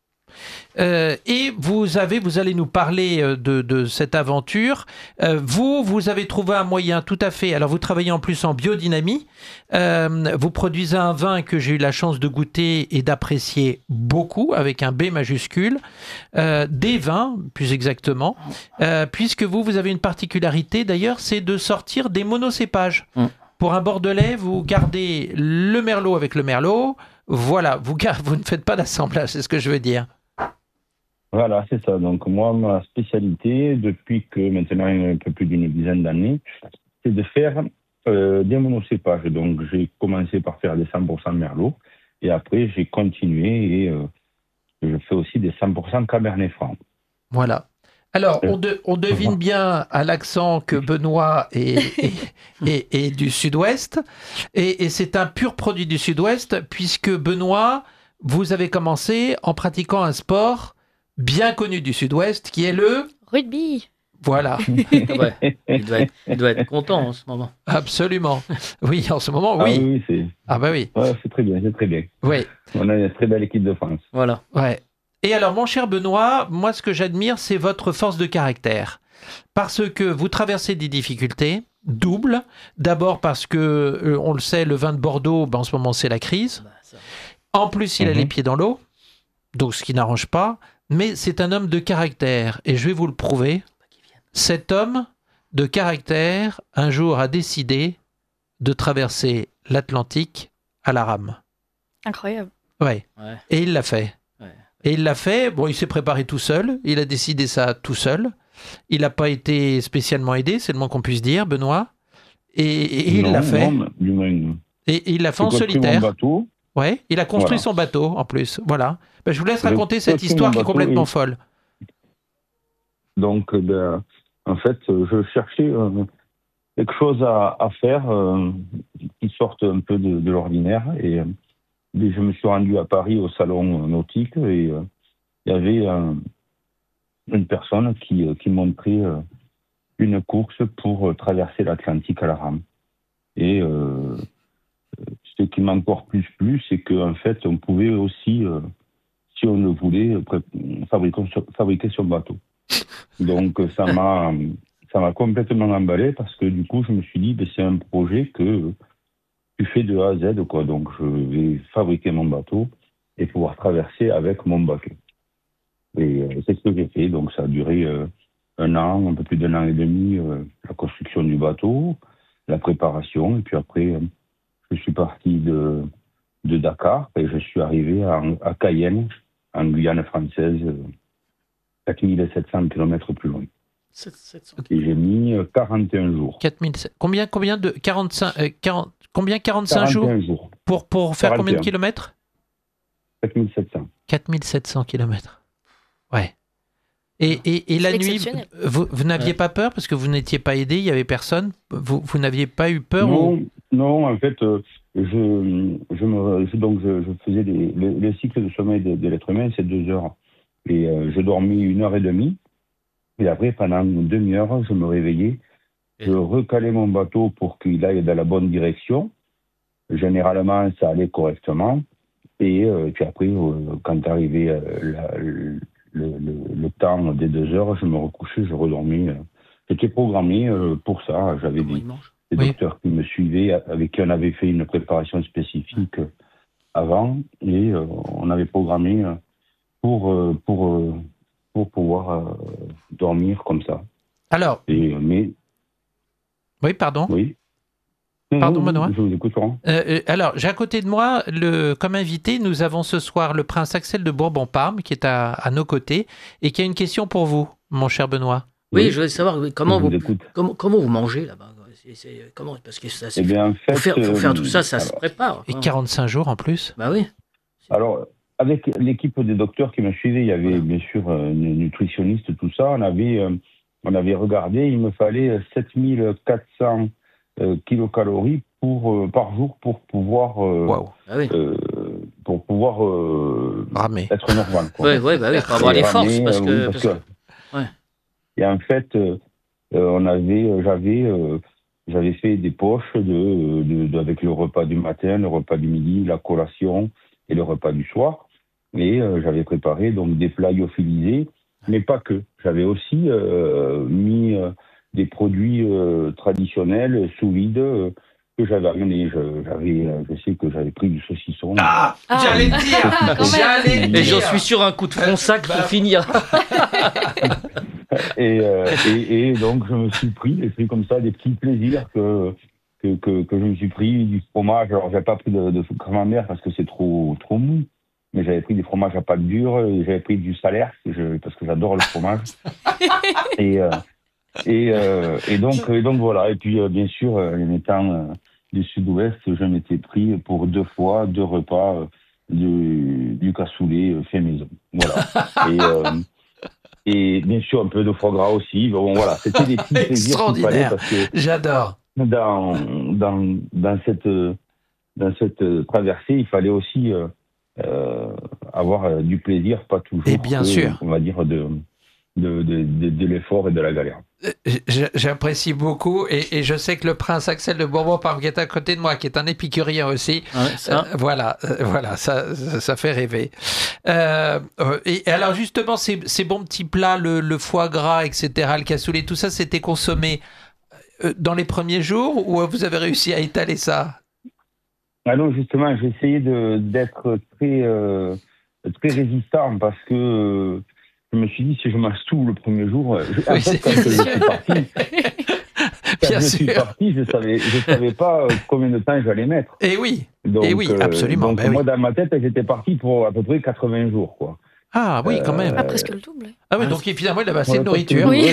Et vous allez nous parler de cette aventure. Vous avez trouvé un moyen tout à fait. Alors, vous travaillez en plus en biodynamie. Vous produisez un vin que j'ai eu la chance de goûter et d'apprécier beaucoup, avec un B majuscule. Des vins, plus exactement. Puisque vous avez une particularité, d'ailleurs, c'est de sortir des monocépages. Pour un Bordelais, vous gardez le Merlot avec le Merlot. Voilà, vous ne faites pas d'assemblage, c'est ce que je veux dire. Voilà, c'est ça. Donc moi, ma spécialité, depuis que maintenant un peu plus d'une dizaine d'années, c'est de faire des monocépages. Donc j'ai commencé par faire des 100% Merlot et après j'ai continué et je fais aussi des 100% Cabernet Franc. Voilà. Alors, on devine bien à l'accent que Benoît est du Sud-Ouest. Et c'est un pur produit du Sud-Ouest, puisque Benoît, vous avez commencé en pratiquant un sport bien connu du Sud-Ouest, qui est le... Rugby. Voilà. Ouais, il doit être content en ce moment. Absolument. Oui, en ce moment, oui. Ah oui, c'est... Ah bah oui. Ouais, c'est très bien, c'est très bien. Oui. On a une très belle équipe de France. Voilà. Ouais. Et alors, mon cher Benoît, moi, ce que j'admire, c'est votre force de caractère. Parce que vous traversez des difficultés doubles. D'abord parce que, on le sait, le vin de Bordeaux, en ce moment, c'est la crise. Bah, ça. En plus, il a les pieds dans l'eau, donc ce qui n'arrange pas. Mais c'est un homme de caractère. Et je vais vous le prouver. Cet homme de caractère, un jour, a décidé de traverser l'Atlantique à la rame. Incroyable. Ouais. Et il l'a fait. Ouais. Et il l'a fait, bon, il s'est préparé tout seul, il a décidé ça tout seul. Il n'a pas été spécialement aidé, c'est le moins qu'on puisse dire, Benoît. Et il l'a fait. Et il l'a fait en solitaire. Ouais, il a construit son bateau en plus. Voilà. Ben, je vous laisse raconter cette histoire qui est complètement folle. Donc, en fait, je cherchais quelque chose à faire qui sorte un peu de l'ordinaire. Et je me suis rendu à Paris au salon nautique et il y avait une personne qui montrait une course pour traverser l'Atlantique à la rame. Et ce qui m'a encore plus plu, c'est qu'en fait, on pouvait aussi, si on le voulait, fabriquer son bateau. Donc ça m'a complètement emballé parce que du coup, je me suis dit, c'est un projet que tu fais de A à Z, quoi. Donc, je vais fabriquer mon bateau et pouvoir traverser avec mon bateau. Et c'est ce que j'ai fait. Donc, ça a duré un an, un peu plus d'un an et demi, la construction du bateau, la préparation. Et puis après, je suis parti de Dakar et je suis arrivé à Cayenne, en Guyane française, 4700 km plus loin. 700. Et j'ai mis 41 jours. 4700. Combien de 45 jours pour faire 41. Combien de kilomètres? 4700. 4700 kilomètres. Ouais. Et la nuit, vous n'aviez pas peur parce que vous n'étiez pas aidé, il n'y avait personne. Vous n'aviez pas eu peur? Non, en fait, je faisais le cycle de sommeil de l'être humain, c'est 2 heures. Et je dormais 1h30. Et après, pendant une demi-heure, je me réveillais. Je recalais mon bateau pour qu'il aille dans la bonne direction. Généralement, ça allait correctement. Et puis après, quand arrivait le temps des 2 heures, je me recouchais, je redormais. J'étais programmé pour ça. J'avais des docteurs qui me suivaient, avec qui on avait fait une préparation spécifique avant. Et on avait programmé pour pouvoir dormir comme ça. Alors, oui, pardon. Oui. Pardon, Benoît. Je vous écoute, Laurent. Alors, j'ai à côté de moi, comme invité, nous avons ce soir le prince Axel de Bourbon-Parme qui est à nos côtés et qui a une question pour vous, mon cher Benoît. Oui, je voulais savoir comment vous mangez là-bas. Comment, parce que ça, pour faire tout ça, ça se prépare. Et 45 jours en plus. Bah oui. Alors, avec l'équipe des docteurs qui me suivaient, il y avait bien sûr une nutritionniste, tout ça. On avait regardé, il me fallait 7400 kilocalories par jour pour pouvoir ramer, être normal. Oui, pour avoir les forces. Et en fait, j'avais fait des poches avec le repas du matin, le repas du midi, la collation et le repas du soir. Et j'avais préparé donc des plats lyophilisés, mais pas que. J'avais aussi mis des produits traditionnels sous vide que j'avais amené. Je sais que j'avais pris du saucisson. J'allais dire. Et j'en suis sûr un coup de fronsac pour finir. et donc je me suis pris comme ça des petits plaisirs que je me suis pris, du fromage. Alors j'ai pas pris de camembert parce que c'est trop mou. mais j'avais pris des fromages à pâte dure, et j'avais pris du Salers, parce que j'adore le fromage. Et donc voilà. Et puis, bien sûr, en étant du Sud-Ouest, je m'étais pris pour 2 repas du cassoulet fait maison. Voilà. Et bien sûr, un peu de foie gras aussi. Bon, voilà, c'était des petits plaisirs qu'il fallait parce que J'adore. Dans cette traversée, il fallait aussi avoir du plaisir, pas toujours, Et bien sûr. on va dire, de l'effort et de la galère. J'apprécie beaucoup et je sais que le prince Axel de Bourbon-Parme qui est à côté de moi, qui est un épicurien aussi, voilà, ça fait rêver. Et alors justement, ces bons petits plats, le foie gras, etc., le cassoulet, tout ça, c'était consommé dans les premiers jours ou vous avez réussi à étaler ça? Ah non, justement, j'ai essayé d'être très résistant parce que je me suis dit, si je mange tout le premier jour, quand je suis parti, je savais pas combien de temps j'allais mettre. Et oui, absolument. Donc moi, dans ma tête, j'étais parti pour à peu près 80 jours, quoi. Ah oui, quand même. Presque le double. Ah oui, donc finalement, il avait assez de nourriture. Oui.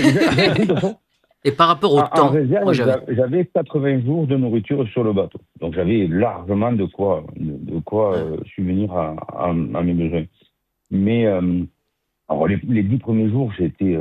Et par rapport au temps, en réserve, j'avais 80 jours de nourriture sur le bateau. Donc j'avais largement de quoi subvenir à mes besoins. Mais alors les 10 premiers jours, j'ai été,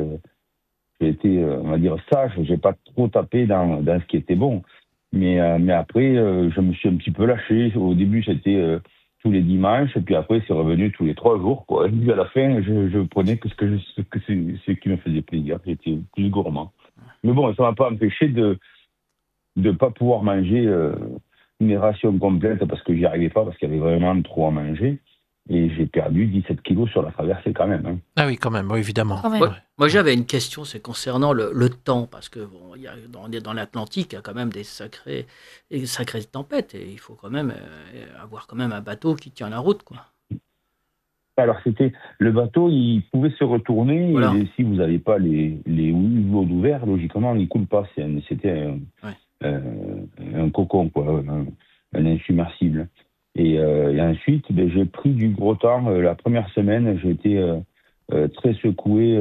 on va dire, sage. J'ai pas trop tapé dans ce qui était bon. Mais après, je me suis un petit peu lâché. Au début, c'était tous les dimanches, et puis après, c'est revenu tous les 3 jours, quoi. Et puis à la fin, je prenais que ce qui me faisait plaisir. J'étais plus gourmand. Mais bon, ça ne m'a pas empêché de ne pas pouvoir manger une ration complète parce que j'y arrivais pas, parce qu'il y avait vraiment trop à manger. Et j'ai perdu 17 kilos sur la traversée quand même. Hein. Ah oui, quand même, oui, évidemment. Moi, j'avais une question, c'est concernant le temps, parce que dans l'Atlantique, il y a quand même des sacrées tempêtes, et il faut quand même avoir quand même un bateau qui tient la route, quoi. Alors, le bateau, il pouvait se retourner, voilà. Et si vous n'avez pas les houlots ouverts, logiquement, il ne coule pas. C'était un cocon, quoi, un insubmersible. Et ensuite, j'ai pris du gros temps. La première semaine, j'ai été très secoué.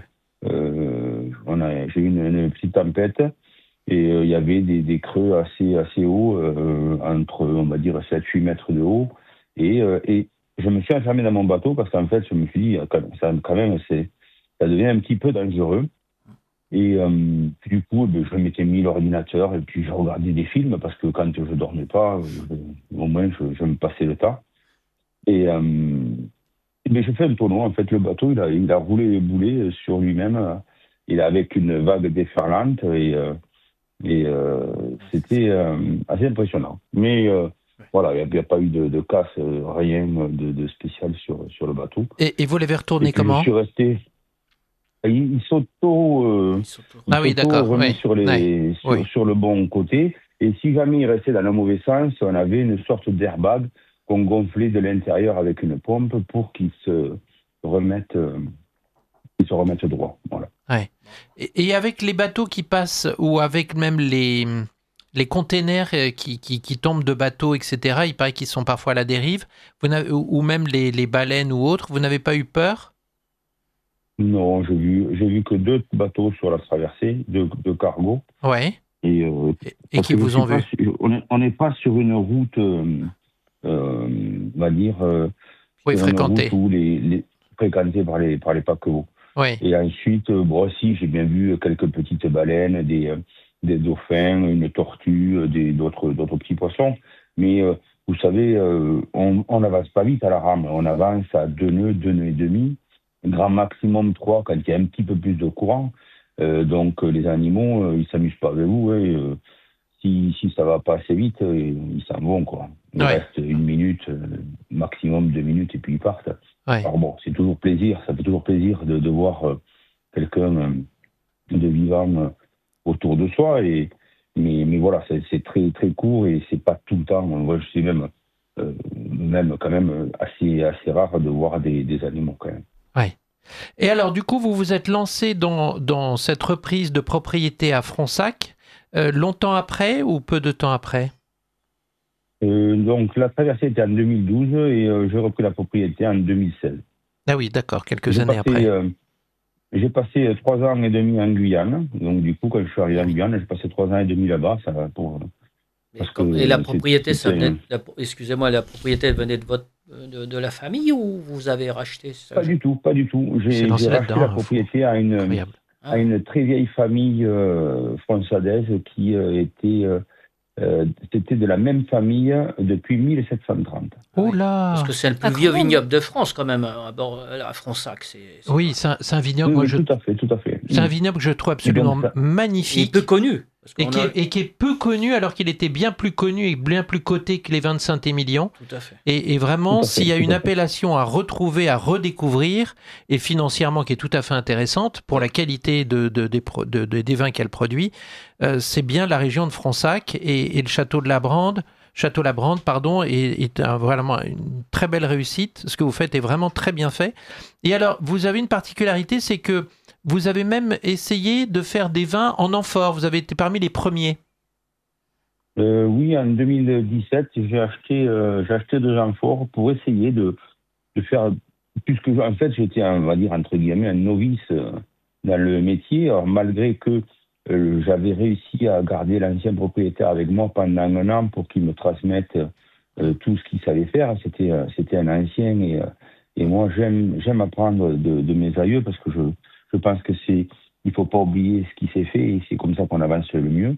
J'ai eu une petite tempête et il y avait des creux assez hauts, entre, on va dire, 7-8 mètres de haut. Et je me suis enfermé dans mon bateau parce qu'en fait, je me suis dit, ça devient un petit peu dangereux. Et du coup, je m'étais mis l'ordinateur et puis je regardais des films parce que quand je ne dormais pas, au moins, je me passais le temps. Et j'ai fait un tournoi. En fait, le bateau, il a roulé les boulets sur lui-même. Il avec une vague déferlante et c'était assez impressionnant. Mais voilà, il n'y a pas eu de casse, rien de spécial sur le bateau. Et vous l'avez retourné comment ? Je suis resté. Il s'auto remet sur le bon côté. Et si jamais il restait dans le mauvais sens, on avait une sorte d'airbag qu'on gonflait de l'intérieur avec une pompe pour qu'il se remette droit. Voilà. Ouais. Et avec les bateaux qui passent, ou avec même les containers qui tombent de bateaux, etc., il paraît qu'ils sont parfois à la dérive, ou même les baleines ou autres, vous n'avez pas eu peur ? Non, j'ai vu que 2 bateaux sur la traversée, 2 cargos. Ouais. Et qui vous ont vu. On n'est pas sur une route, on va dire, fréquentée. Fréquentée par les paquebots. Oui. Et ensuite, si j'ai bien vu quelques petites baleines, des dauphins, une tortue, d'autres petits poissons. Mais vous savez, on n'avance pas vite à la rame. On avance à 2 nœuds et demi. Grand maximum 3 quand il y a un petit peu plus de courant. Donc les animaux, ils s'amusent pas avec vous. Si ça va pas assez vite, ils s'en vont, quoi. Il reste 1 minute, maximum 2 minutes et puis ils partent. Ouais. Alors bon, c'est toujours plaisir. Ça fait toujours plaisir de voir quelqu'un de vivant autour de soi. Mais voilà, c'est très très court et c'est pas tout le temps. Moi, je sais même quand même assez rare de voir des animaux quand même. Ouais. Et alors, du coup, vous vous êtes lancé dans cette reprise de propriété à Fronsac longtemps après ou peu de temps après ? Donc la traversée était en 2012 et j'ai repris la propriété en 2016. Ah oui, d'accord, quelques J'ai années passé, après. J'ai passé 3 ans et demi en Guyane. Donc du coup, quand je suis arrivé en Guyane, j'ai passé 3 ans et demi là-bas. Ça va pour parce que Et la propriété, ça c'était- venait, excusez-moi, la propriété, elle venait de la famille ou vous avez racheté ça? pas du tout, pas du tout. C'est J'ai lancé racheté là-dedans, la hein, propriété à incroyable. à une très vieille famille française qui c'était de la même famille depuis 1730. Oh là! Parce que c'est le plus Ah, quand vieux même. vignoble de France, quand même, à Fronsac. Oui, c'est un vignoble, Oui, moi, oui, tout à fait, tout à fait. c'est un vignoble que je trouve Et donc, absolument ça- Et magnifique. peu connu. Parce Et qu'on a- qui est peu connu alors qu'il était bien plus connu et bien plus coté que les vins de Saint-Émilion. Tout à fait. Et vraiment, Tout à fait, s'il y a tout une à fait. appellation à retrouver, à redécouvrir, et financièrement qui est tout à fait intéressante pour la qualité des vins qu'elle produit, c'est bien la région de Fronsac et le château Labrande, pardon, est vraiment une très belle réussite. Ce que vous faites est vraiment très bien fait. Et alors, vous avez une particularité, c'est que vous avez même essayé de faire des vins en amphore. Vous avez été parmi les premiers. Oui, en 2017, j'ai acheté 2 amphores pour essayer de faire, puisque en fait j'étais, on va dire entre guillemets, un novice dans le métier. Alors, malgré que j'avais réussi à garder l'ancien propriétaire avec moi pendant un an pour qu'il me transmette tout ce qu'il savait faire. C'était un ancien et moi j'aime apprendre de mes aïeux parce que je pense que il faut pas oublier ce qui s'est fait et c'est comme ça qu'on avance le mieux.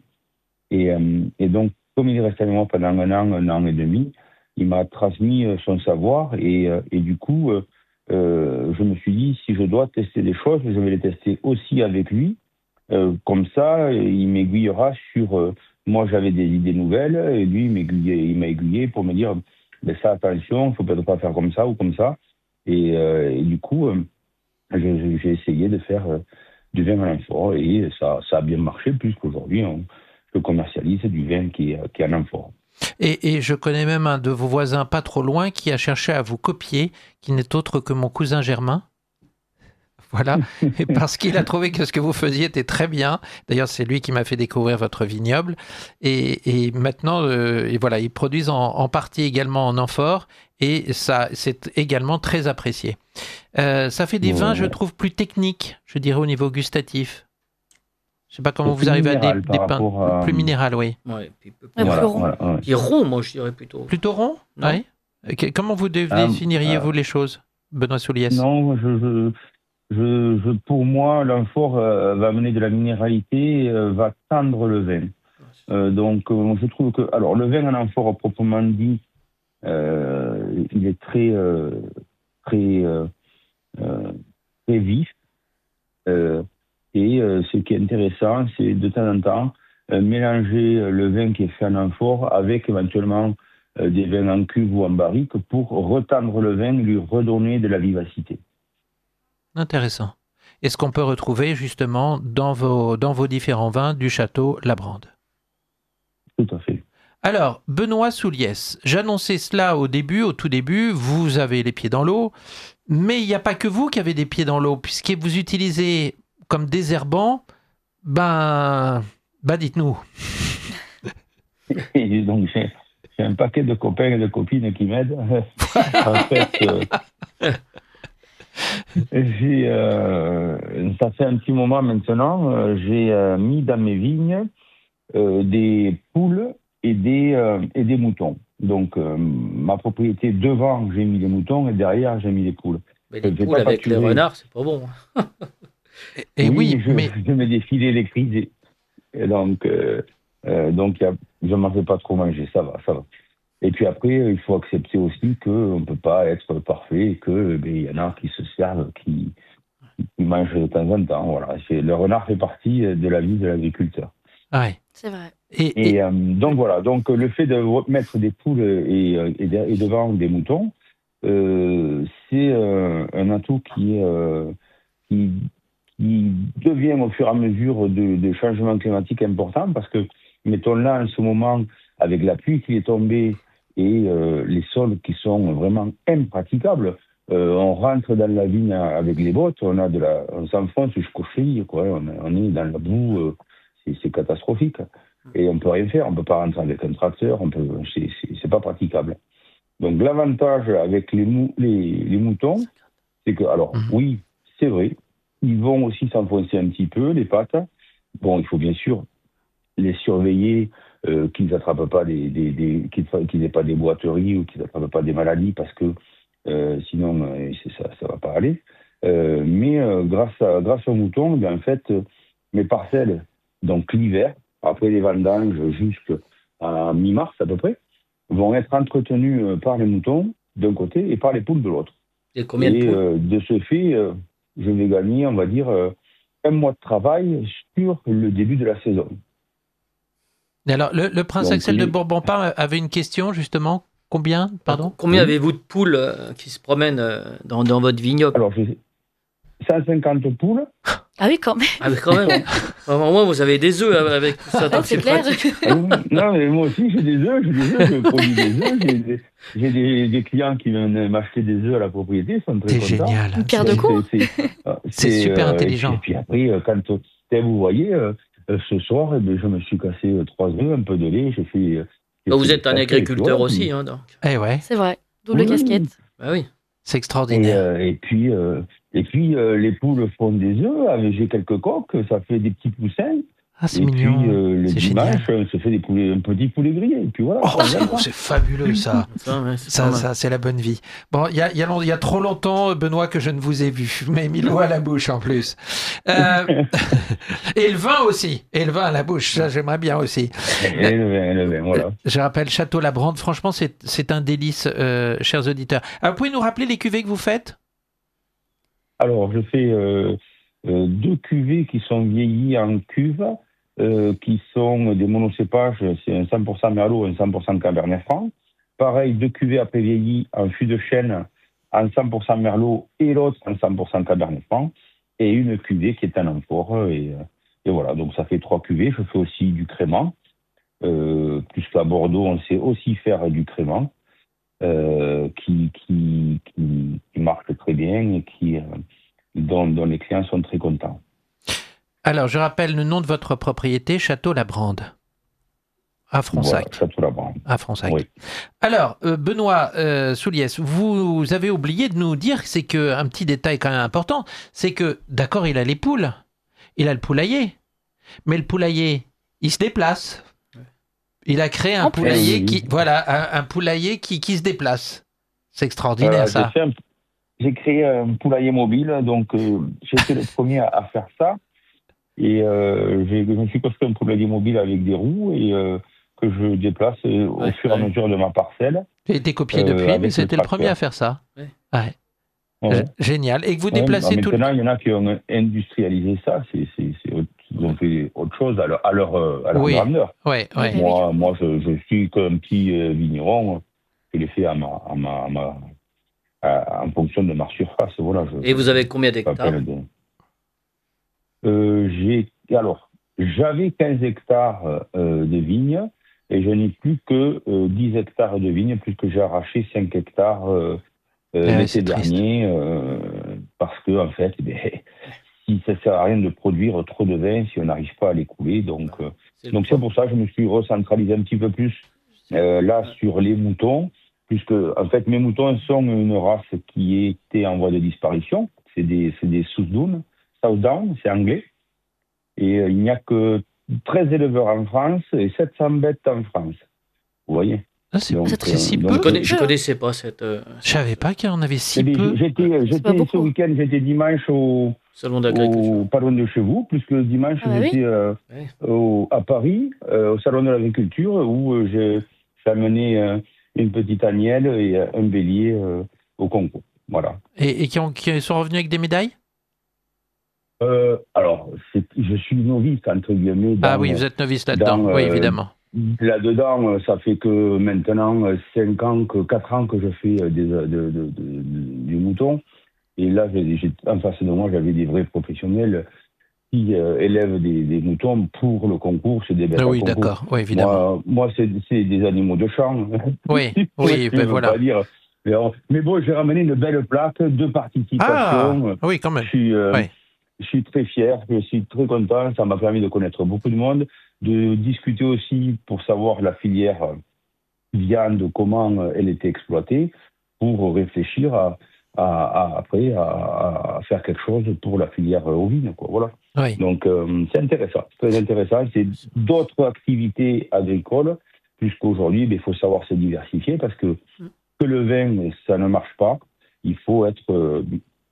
Et donc, comme il est resté avec moi pendant un an et demi, il m'a transmis son savoir et du coup, je me suis dit, si je dois tester des choses, je vais les tester aussi avec lui. Comme ça, il m'aiguillera sur... moi, j'avais des idées nouvelles et lui, il m'a aiguillé pour me dire, ben ça, attention, il ne faut peut-être pas faire comme ça ou comme ça. Et du coup, j'ai essayé de faire du vin en amphore et ça a bien marché puisqu'aujourd'hui, je commercialise du vin qui est en amphore. Et je connais même un de vos voisins pas trop loin qui a cherché à vous copier, qui n'est autre que mon cousin Germain. Voilà, et parce qu'il a trouvé que ce que vous faisiez était très bien. D'ailleurs, c'est lui qui m'a fait découvrir votre vignoble. Et maintenant, et voilà, ils produisent en partie également en amphore, et ça, c'est également très apprécié. Ça fait des vins, je trouve, plus techniques, je dirais, au niveau gustatif. Je ne sais pas comment vous arrivez à des pains plus minéral, oui. Ouais, puis, Voilà, plus rond. Voilà. Puis rond, moi, je dirais plutôt. Plutôt rond? Non. Oui. Comment vous définiriez-vous les choses, Benoît Souliès? Non, pour moi, l'amphore va amener de la minéralité, va tendre le vin. Donc, je trouve que... Alors, le vin en amphore, proprement dit, il est très vif. Et ce qui est intéressant, c'est de temps en temps mélanger le vin qui est fait en amphore avec éventuellement des vins en cuve ou en barrique pour retendre le vin, lui redonner de la vivacité. Intéressant. Et ce qu'on peut retrouver justement dans vos différents vins du château Labrande. Tout à fait. Alors, Benoît Souliès, j'annonçais cela au tout début, vous avez les pieds dans l'eau, mais il n'y a pas que vous qui avez des pieds dans l'eau, puisque vous utilisez comme désherbant, dites-nous. Et donc, j'ai un paquet de copains et de copines qui m'aident. En fait, ça fait un petit moment maintenant, j'ai mis dans mes vignes des poules et des moutons. Donc, ma propriété, devant, j'ai mis des moutons et derrière, j'ai mis des poules. Mais les poules avec les renards, c'est pas bon. Et oui, mais je mets des filets électriques. Et donc, je m'en fais pas trop manger, ça va. Et puis après, il faut accepter aussi qu'on ne peut pas être parfait et qu'il y en a qui se servent, qui mangent de temps en temps. Voilà. Le renard fait partie de la vie de l'agriculteur. Ouais. C'est vrai. Et donc voilà, donc le fait de mettre des poules et devant des moutons, c'est un atout qui devient au fur et à mesure de changements climatiques importants parce que, mettons là en ce moment, avec la pluie qui est tombée et les sols qui sont vraiment impraticables, on rentre dans la vigne avec les bottes, on s'enfonce jusqu'aux chevilles, quoi. On est dans la boue, c'est catastrophique. Et on ne peut rien faire, on ne peut pas rentrer avec un tracteur, c'est pas praticable. Donc l'avantage avec les moutons, c'est que, alors oui, c'est vrai, ils vont aussi s'enfoncer un petit peu, les pattes. Bon, il faut bien sûr les surveiller, qu'ils n'attrapent pas qu'ils n'aient pas des boiteries ou qu'ils n'attrapent pas des maladies, parce que sinon, ça va pas aller. Mais grâce aux moutons, bien, en fait, mes parcelles, donc l'hiver, après les vendanges jusqu'à mi-mars à peu près, vont être entretenues par les moutons d'un côté et par les poules de l'autre. Et combien de poules de ce fait, je vais gagner, on va dire, un mois de travail sur le début de la saison. Alors, le prince Axel de Bourbon-Parme avait une question, justement. Combien, pardon ? Combien avez-vous de poules qui se promènent dans votre vignoble ? Alors, j'ai 150 poules. Ah oui, quand même. Ah, mais quand même. Au moins, vous avez des œufs avec tout ça. Ah, c'est clair. Non, mais moi aussi, j'ai des œufs, je produis des œufs. J'ai des clients qui viennent m'acheter des œufs à la propriété, ils sont très contents. C'est génial. Une paire de coups. C'est super intelligent. Et puis après, quand vous voyez, ce soir, je me suis cassé 3 œufs, un peu de lait, j'ai fait... Vous êtes un agriculteur aussi, hein, donc. Eh ouais. C'est vrai. Double casquette. Bah oui. C'est extraordinaire. Et puis, les poules font des œufs. J'ai quelques coques, ça fait des petits poussins. Ah, c'est et mignon. puis, le C'est dimanche, génial. ça fait un petit poulet grillé. Et puis voilà. Oh, c'est fabuleux, ça. Ça, c'est la bonne vie. Bon, il y a trop longtemps, Benoît, que je ne vous ai vu. Mais mis l'eau à la bouche, en plus. Et le vin aussi. Et le vin à la bouche, ça, j'aimerais bien aussi. Et le vin, voilà. Je rappelle Château Labrande. Franchement, c'est un délice, chers auditeurs. Alors, vous pouvez nous rappeler les cuvées que vous faites ? Alors, je fais 2 cuvées qui sont vieillies en cuve, qui sont des monocépages, c'est un 100% Merlot et un 100% Cabernet Franc. Pareil, 2 cuvées après vieillies en fût de chêne, en 100% Merlot et l'autre en 100% Cabernet Franc. Et une cuvée qui est en amphore. Et voilà, donc ça fait 3 cuvées. Je fais aussi du crément. Puisqu'à Bordeaux, on sait aussi faire du crément. Qui marche très bien et dont les clients sont très contents. Alors, je rappelle le nom de votre propriété, Château Labrande, à Fronsac. Voilà, Château Labrande. À Fronsac. Oui. Alors, Benoît Souliès, vous avez oublié de nous dire, c'est qu'un petit détail quand même important, c'est que, d'accord, il a les poules, il a le poulailler, mais le poulailler, il se déplace. Il a créé un poulailler un poulailler qui se déplace. C'est extraordinaire, ça. J'ai créé un poulailler mobile, donc j'étais le premier à faire ça. Et je me suis construit un poulailler mobile avec des roues et que je déplace au fur et à mesure de ma parcelle. J'ai été copié depuis, mais c'était le premier à faire ça. Ouais. Ouais. Génial. Et que vous déplacez tout. Maintenant, il y en a qui ont industrialisé ça. Ils ont fait autre chose à leur grandeur. Ouais. Moi, je suis qu'un petit vigneron. Je l'ai fait en fonction de ma surface. Voilà, et vous avez combien d'hectares ? J'avais 15 hectares de vignes et je n'ai plus que 10 hectares de vignes puisque j'ai arraché 5 hectares l'été dernier parce que, en fait, si ça ne sert à rien de produire trop de vin si on n'arrive pas à l'écouler. Donc c'est pour ça que je me suis recentralisé un petit peu plus là sur les moutons, puisque en fait mes moutons sont une race qui était en voie de disparition. C'est des Southdown, c'est anglais. Et il n'y a que 13 éleveurs en France et 700 bêtes en France. Vous voyez ? C'est si peu. Je ne connaissais pas cette... Je ne savais pas qu'il y en avait si peu. J'étais ce week-end, j'étais dimanche au Salon d'agriculture. Pas loin de chez vous, puisque dimanche, j'étais à Paris, au Salon de l'agriculture, où j'ai amené une petite agnelle et un bélier au concours. Voilà. Et qui sont revenus avec des médailles ? Alors, je suis novice, entre guillemets. Oui, vous êtes novice là-dedans, oui, évidemment. Là-dedans, ça fait que maintenant 4 ans que je fais du mouton. Et là, en face de moi, j'avais des vrais professionnels qui élèvent des moutons pour le concours. C'est des bêtes à concours. D'accord, oui, évidemment. Moi, c'est des animaux de champ. Oui, voilà. Mais bon, j'ai ramené une belle plaque de participation. Oui, quand même. je suis très fier, je suis très content. Ça m'a permis de connaître beaucoup de monde, de discuter aussi pour savoir la filière viande, comment elle était exploitée, pour réfléchir après à faire quelque chose pour la filière ovine, quoi. Voilà. Oui. Donc, c'est intéressant, très intéressant. C'est d'autres activités agricoles, puisqu'aujourd'hui, il faut savoir se diversifier, parce que le vin, ça ne marche pas. Il faut être,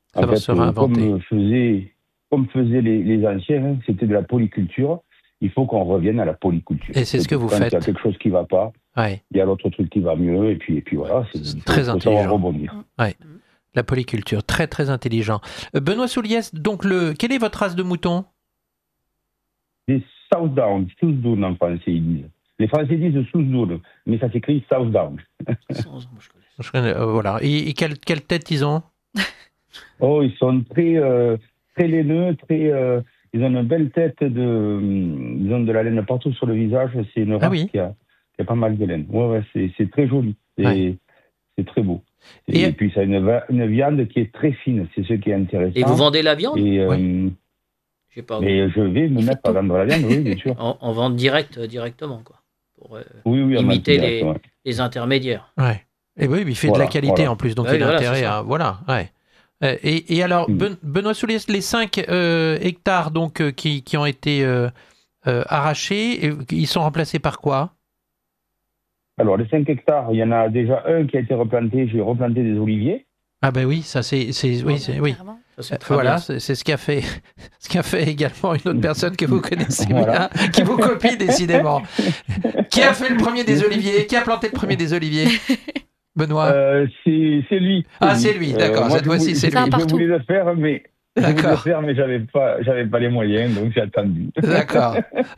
comme faisaient les anciens, hein, c'était de la polyculture. Il faut qu'on revienne à la polyculture. Et c'est ce que vous faites. Quand il y a quelque chose qui ne va pas, ouais. il y a l'autre truc qui va mieux, et puis voilà, c'est très intelligent. Rebondir. Ouais. La polyculture, très très intelligent. Benoît Souliès, donc quelle est votre race de mouton? Des Southdown, Southdown en français ils disent. Les Français disent Southdown, mais ça s'écrit Southdown. Je connais, voilà. Et quelle tête ils ont? Oh, ils sont très laineux, ils ont une belle tête, ils ont de la laine partout sur le visage. C'est une race qui a pas mal de laine. Ouais, c'est très joli. C'est très beau. Et puis, ça a une viande qui est très fine. C'est ce qui est intéressant. Et vous vendez la viande? Mais je vais me mettre à vendre la viande, oui, bien sûr. En vente directement, quoi. Pour imiter les intermédiaires. Ouais. Et oui, il fait de la qualité en plus, donc il a intérêt à... Voilà, ouais. Et alors, Benoît Souliès, les 5 hectares donc, qui ont été arrachés, ils sont remplacés par quoi? Alors, les 5 hectares, il y en a déjà un qui a été replanté. J'ai replanté des oliviers. Ah ben oui, ça c'est oui. Voilà, c'est ce qu'a fait également une autre personne que vous connaissez bien, qui vous copie décidément. Qui a fait le premier des oliviers? Qui a planté le premier des oliviers? Benoît? C'est lui. C'est lui, d'accord. Cette fois-ci, c'est lui. Je voulais le faire, mais j'avais pas les moyens, donc j'ai attendu. D'accord.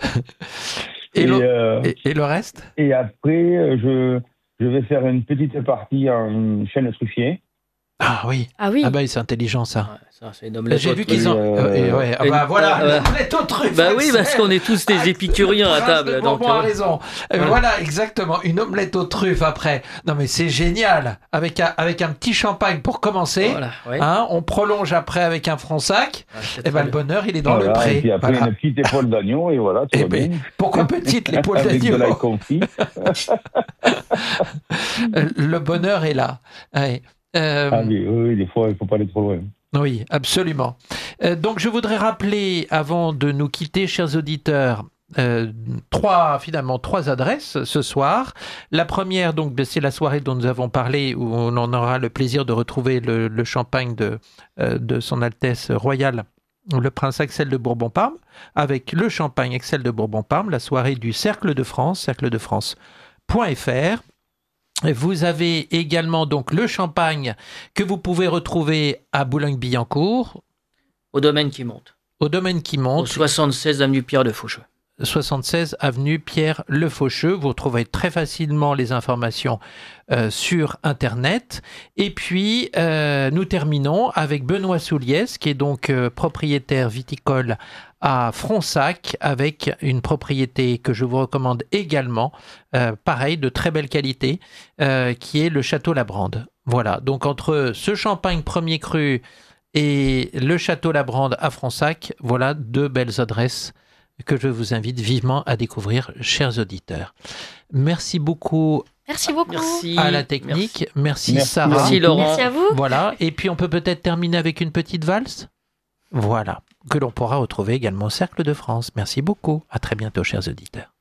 Et le reste? Et après, je vais faire une petite partie en chêne truffier. Ah oui. Ah ben c'est intelligent ça. Ouais, ça c'est une omelette. J'ai vu qu'ils ont. Voilà, l'omelette aux truffes. Bah oui, parce qu'on est tous des épicuriens à table. Donc a raison. Voilà, exactement. Une omelette aux truffes après. Non mais c'est génial. Avec un petit champagne pour commencer. Voilà, on prolonge après avec un Fronsac. Et le bonheur, il est dans le pré. Et puis après une petite épaule d'agneau et voilà. Pourquoi petite l'épaule d'agneau? Avec de l'ail confit. Le bonheur est là. Ouais. Oui, des fois, il ne faut pas aller trop loin. Oui, absolument. Donc, je voudrais rappeler, avant de nous quitter, chers auditeurs, trois adresses ce soir. La première, donc, c'est la soirée dont nous avons parlé, où on aura le plaisir de retrouver le champagne de Son Altesse Royale, le Prince Axel de Bourbon-Parme, avec le champagne Axel de Bourbon-Parme, la soirée du Cercle de France, cercledefrance.fr. Vous avez également donc le champagne que vous pouvez retrouver à Boulogne-Billancourt. Au domaine qui monte. Au 76 avenue Pierre Le Faucheux. 76 avenue Pierre Le Faucheux. Vous retrouverez très facilement les informations sur Internet. Et puis, nous terminons avec Benoît Souliès, qui est donc propriétaire viticole à Fronsac, avec une propriété que je vous recommande également, pareil, de très belle qualité, qui est le Château Labrande. Voilà, donc entre ce champagne premier cru et le Château Labrande à Fronsac, voilà deux belles adresses que je vous invite vivement à découvrir, chers auditeurs. Merci beaucoup. Merci beaucoup. Merci à la technique. Merci Sarah. Merci Laurent. Merci à vous. Voilà, et puis on peut peut-être terminer avec une petite valse. Voilà, que l'on pourra retrouver également au Cercle de France. Merci beaucoup. À très bientôt, chers auditeurs.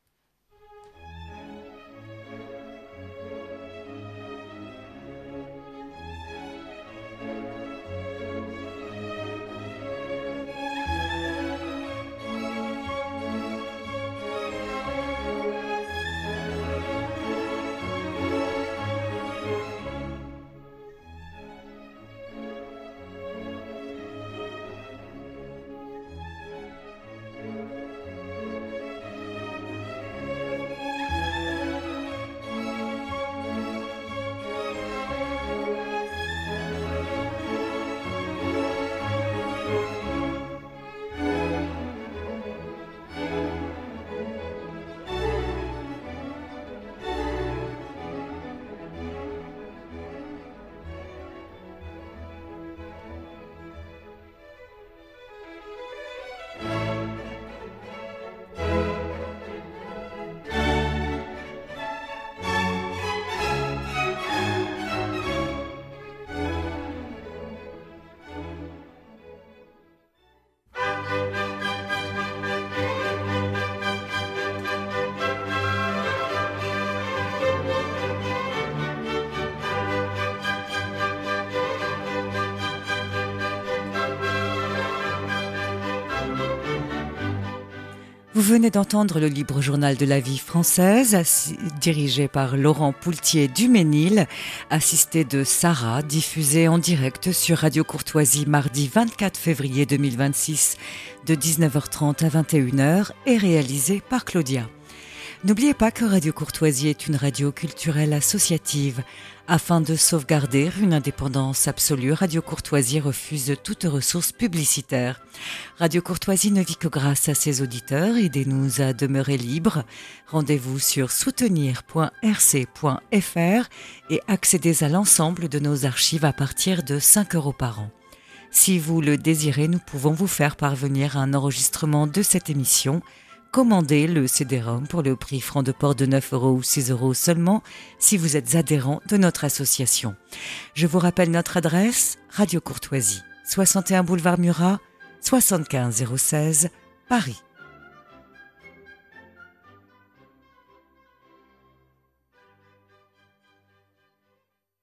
Vous venez d'entendre le libre journal de la vie française, dirigé par Laurent Poultier-Duménil, assisté de Sarah, diffusé en direct sur Radio Courtoisie mardi 24 février 2026 de 19h30 à 21h et réalisé par Claudia. N'oubliez pas que Radio Courtoisie est une radio culturelle associative. Afin de sauvegarder une indépendance absolue, Radio Courtoisie refuse toute ressource publicitaire. Radio Courtoisie ne vit que grâce à ses auditeurs. Aidez-nous à demeurer libres. Rendez-vous sur soutenir.rc.fr et accédez à l'ensemble de nos archives à partir de 5 € par an. Si vous le désirez, nous pouvons vous faire parvenir un enregistrement de cette émission. Commandez le CD-ROM pour le prix franc de port de 9 € ou 6 € seulement si vous êtes adhérent de notre association. Je vous rappelle notre adresse, Radio Courtoisie, 61 boulevard Murat, 75 016, Paris.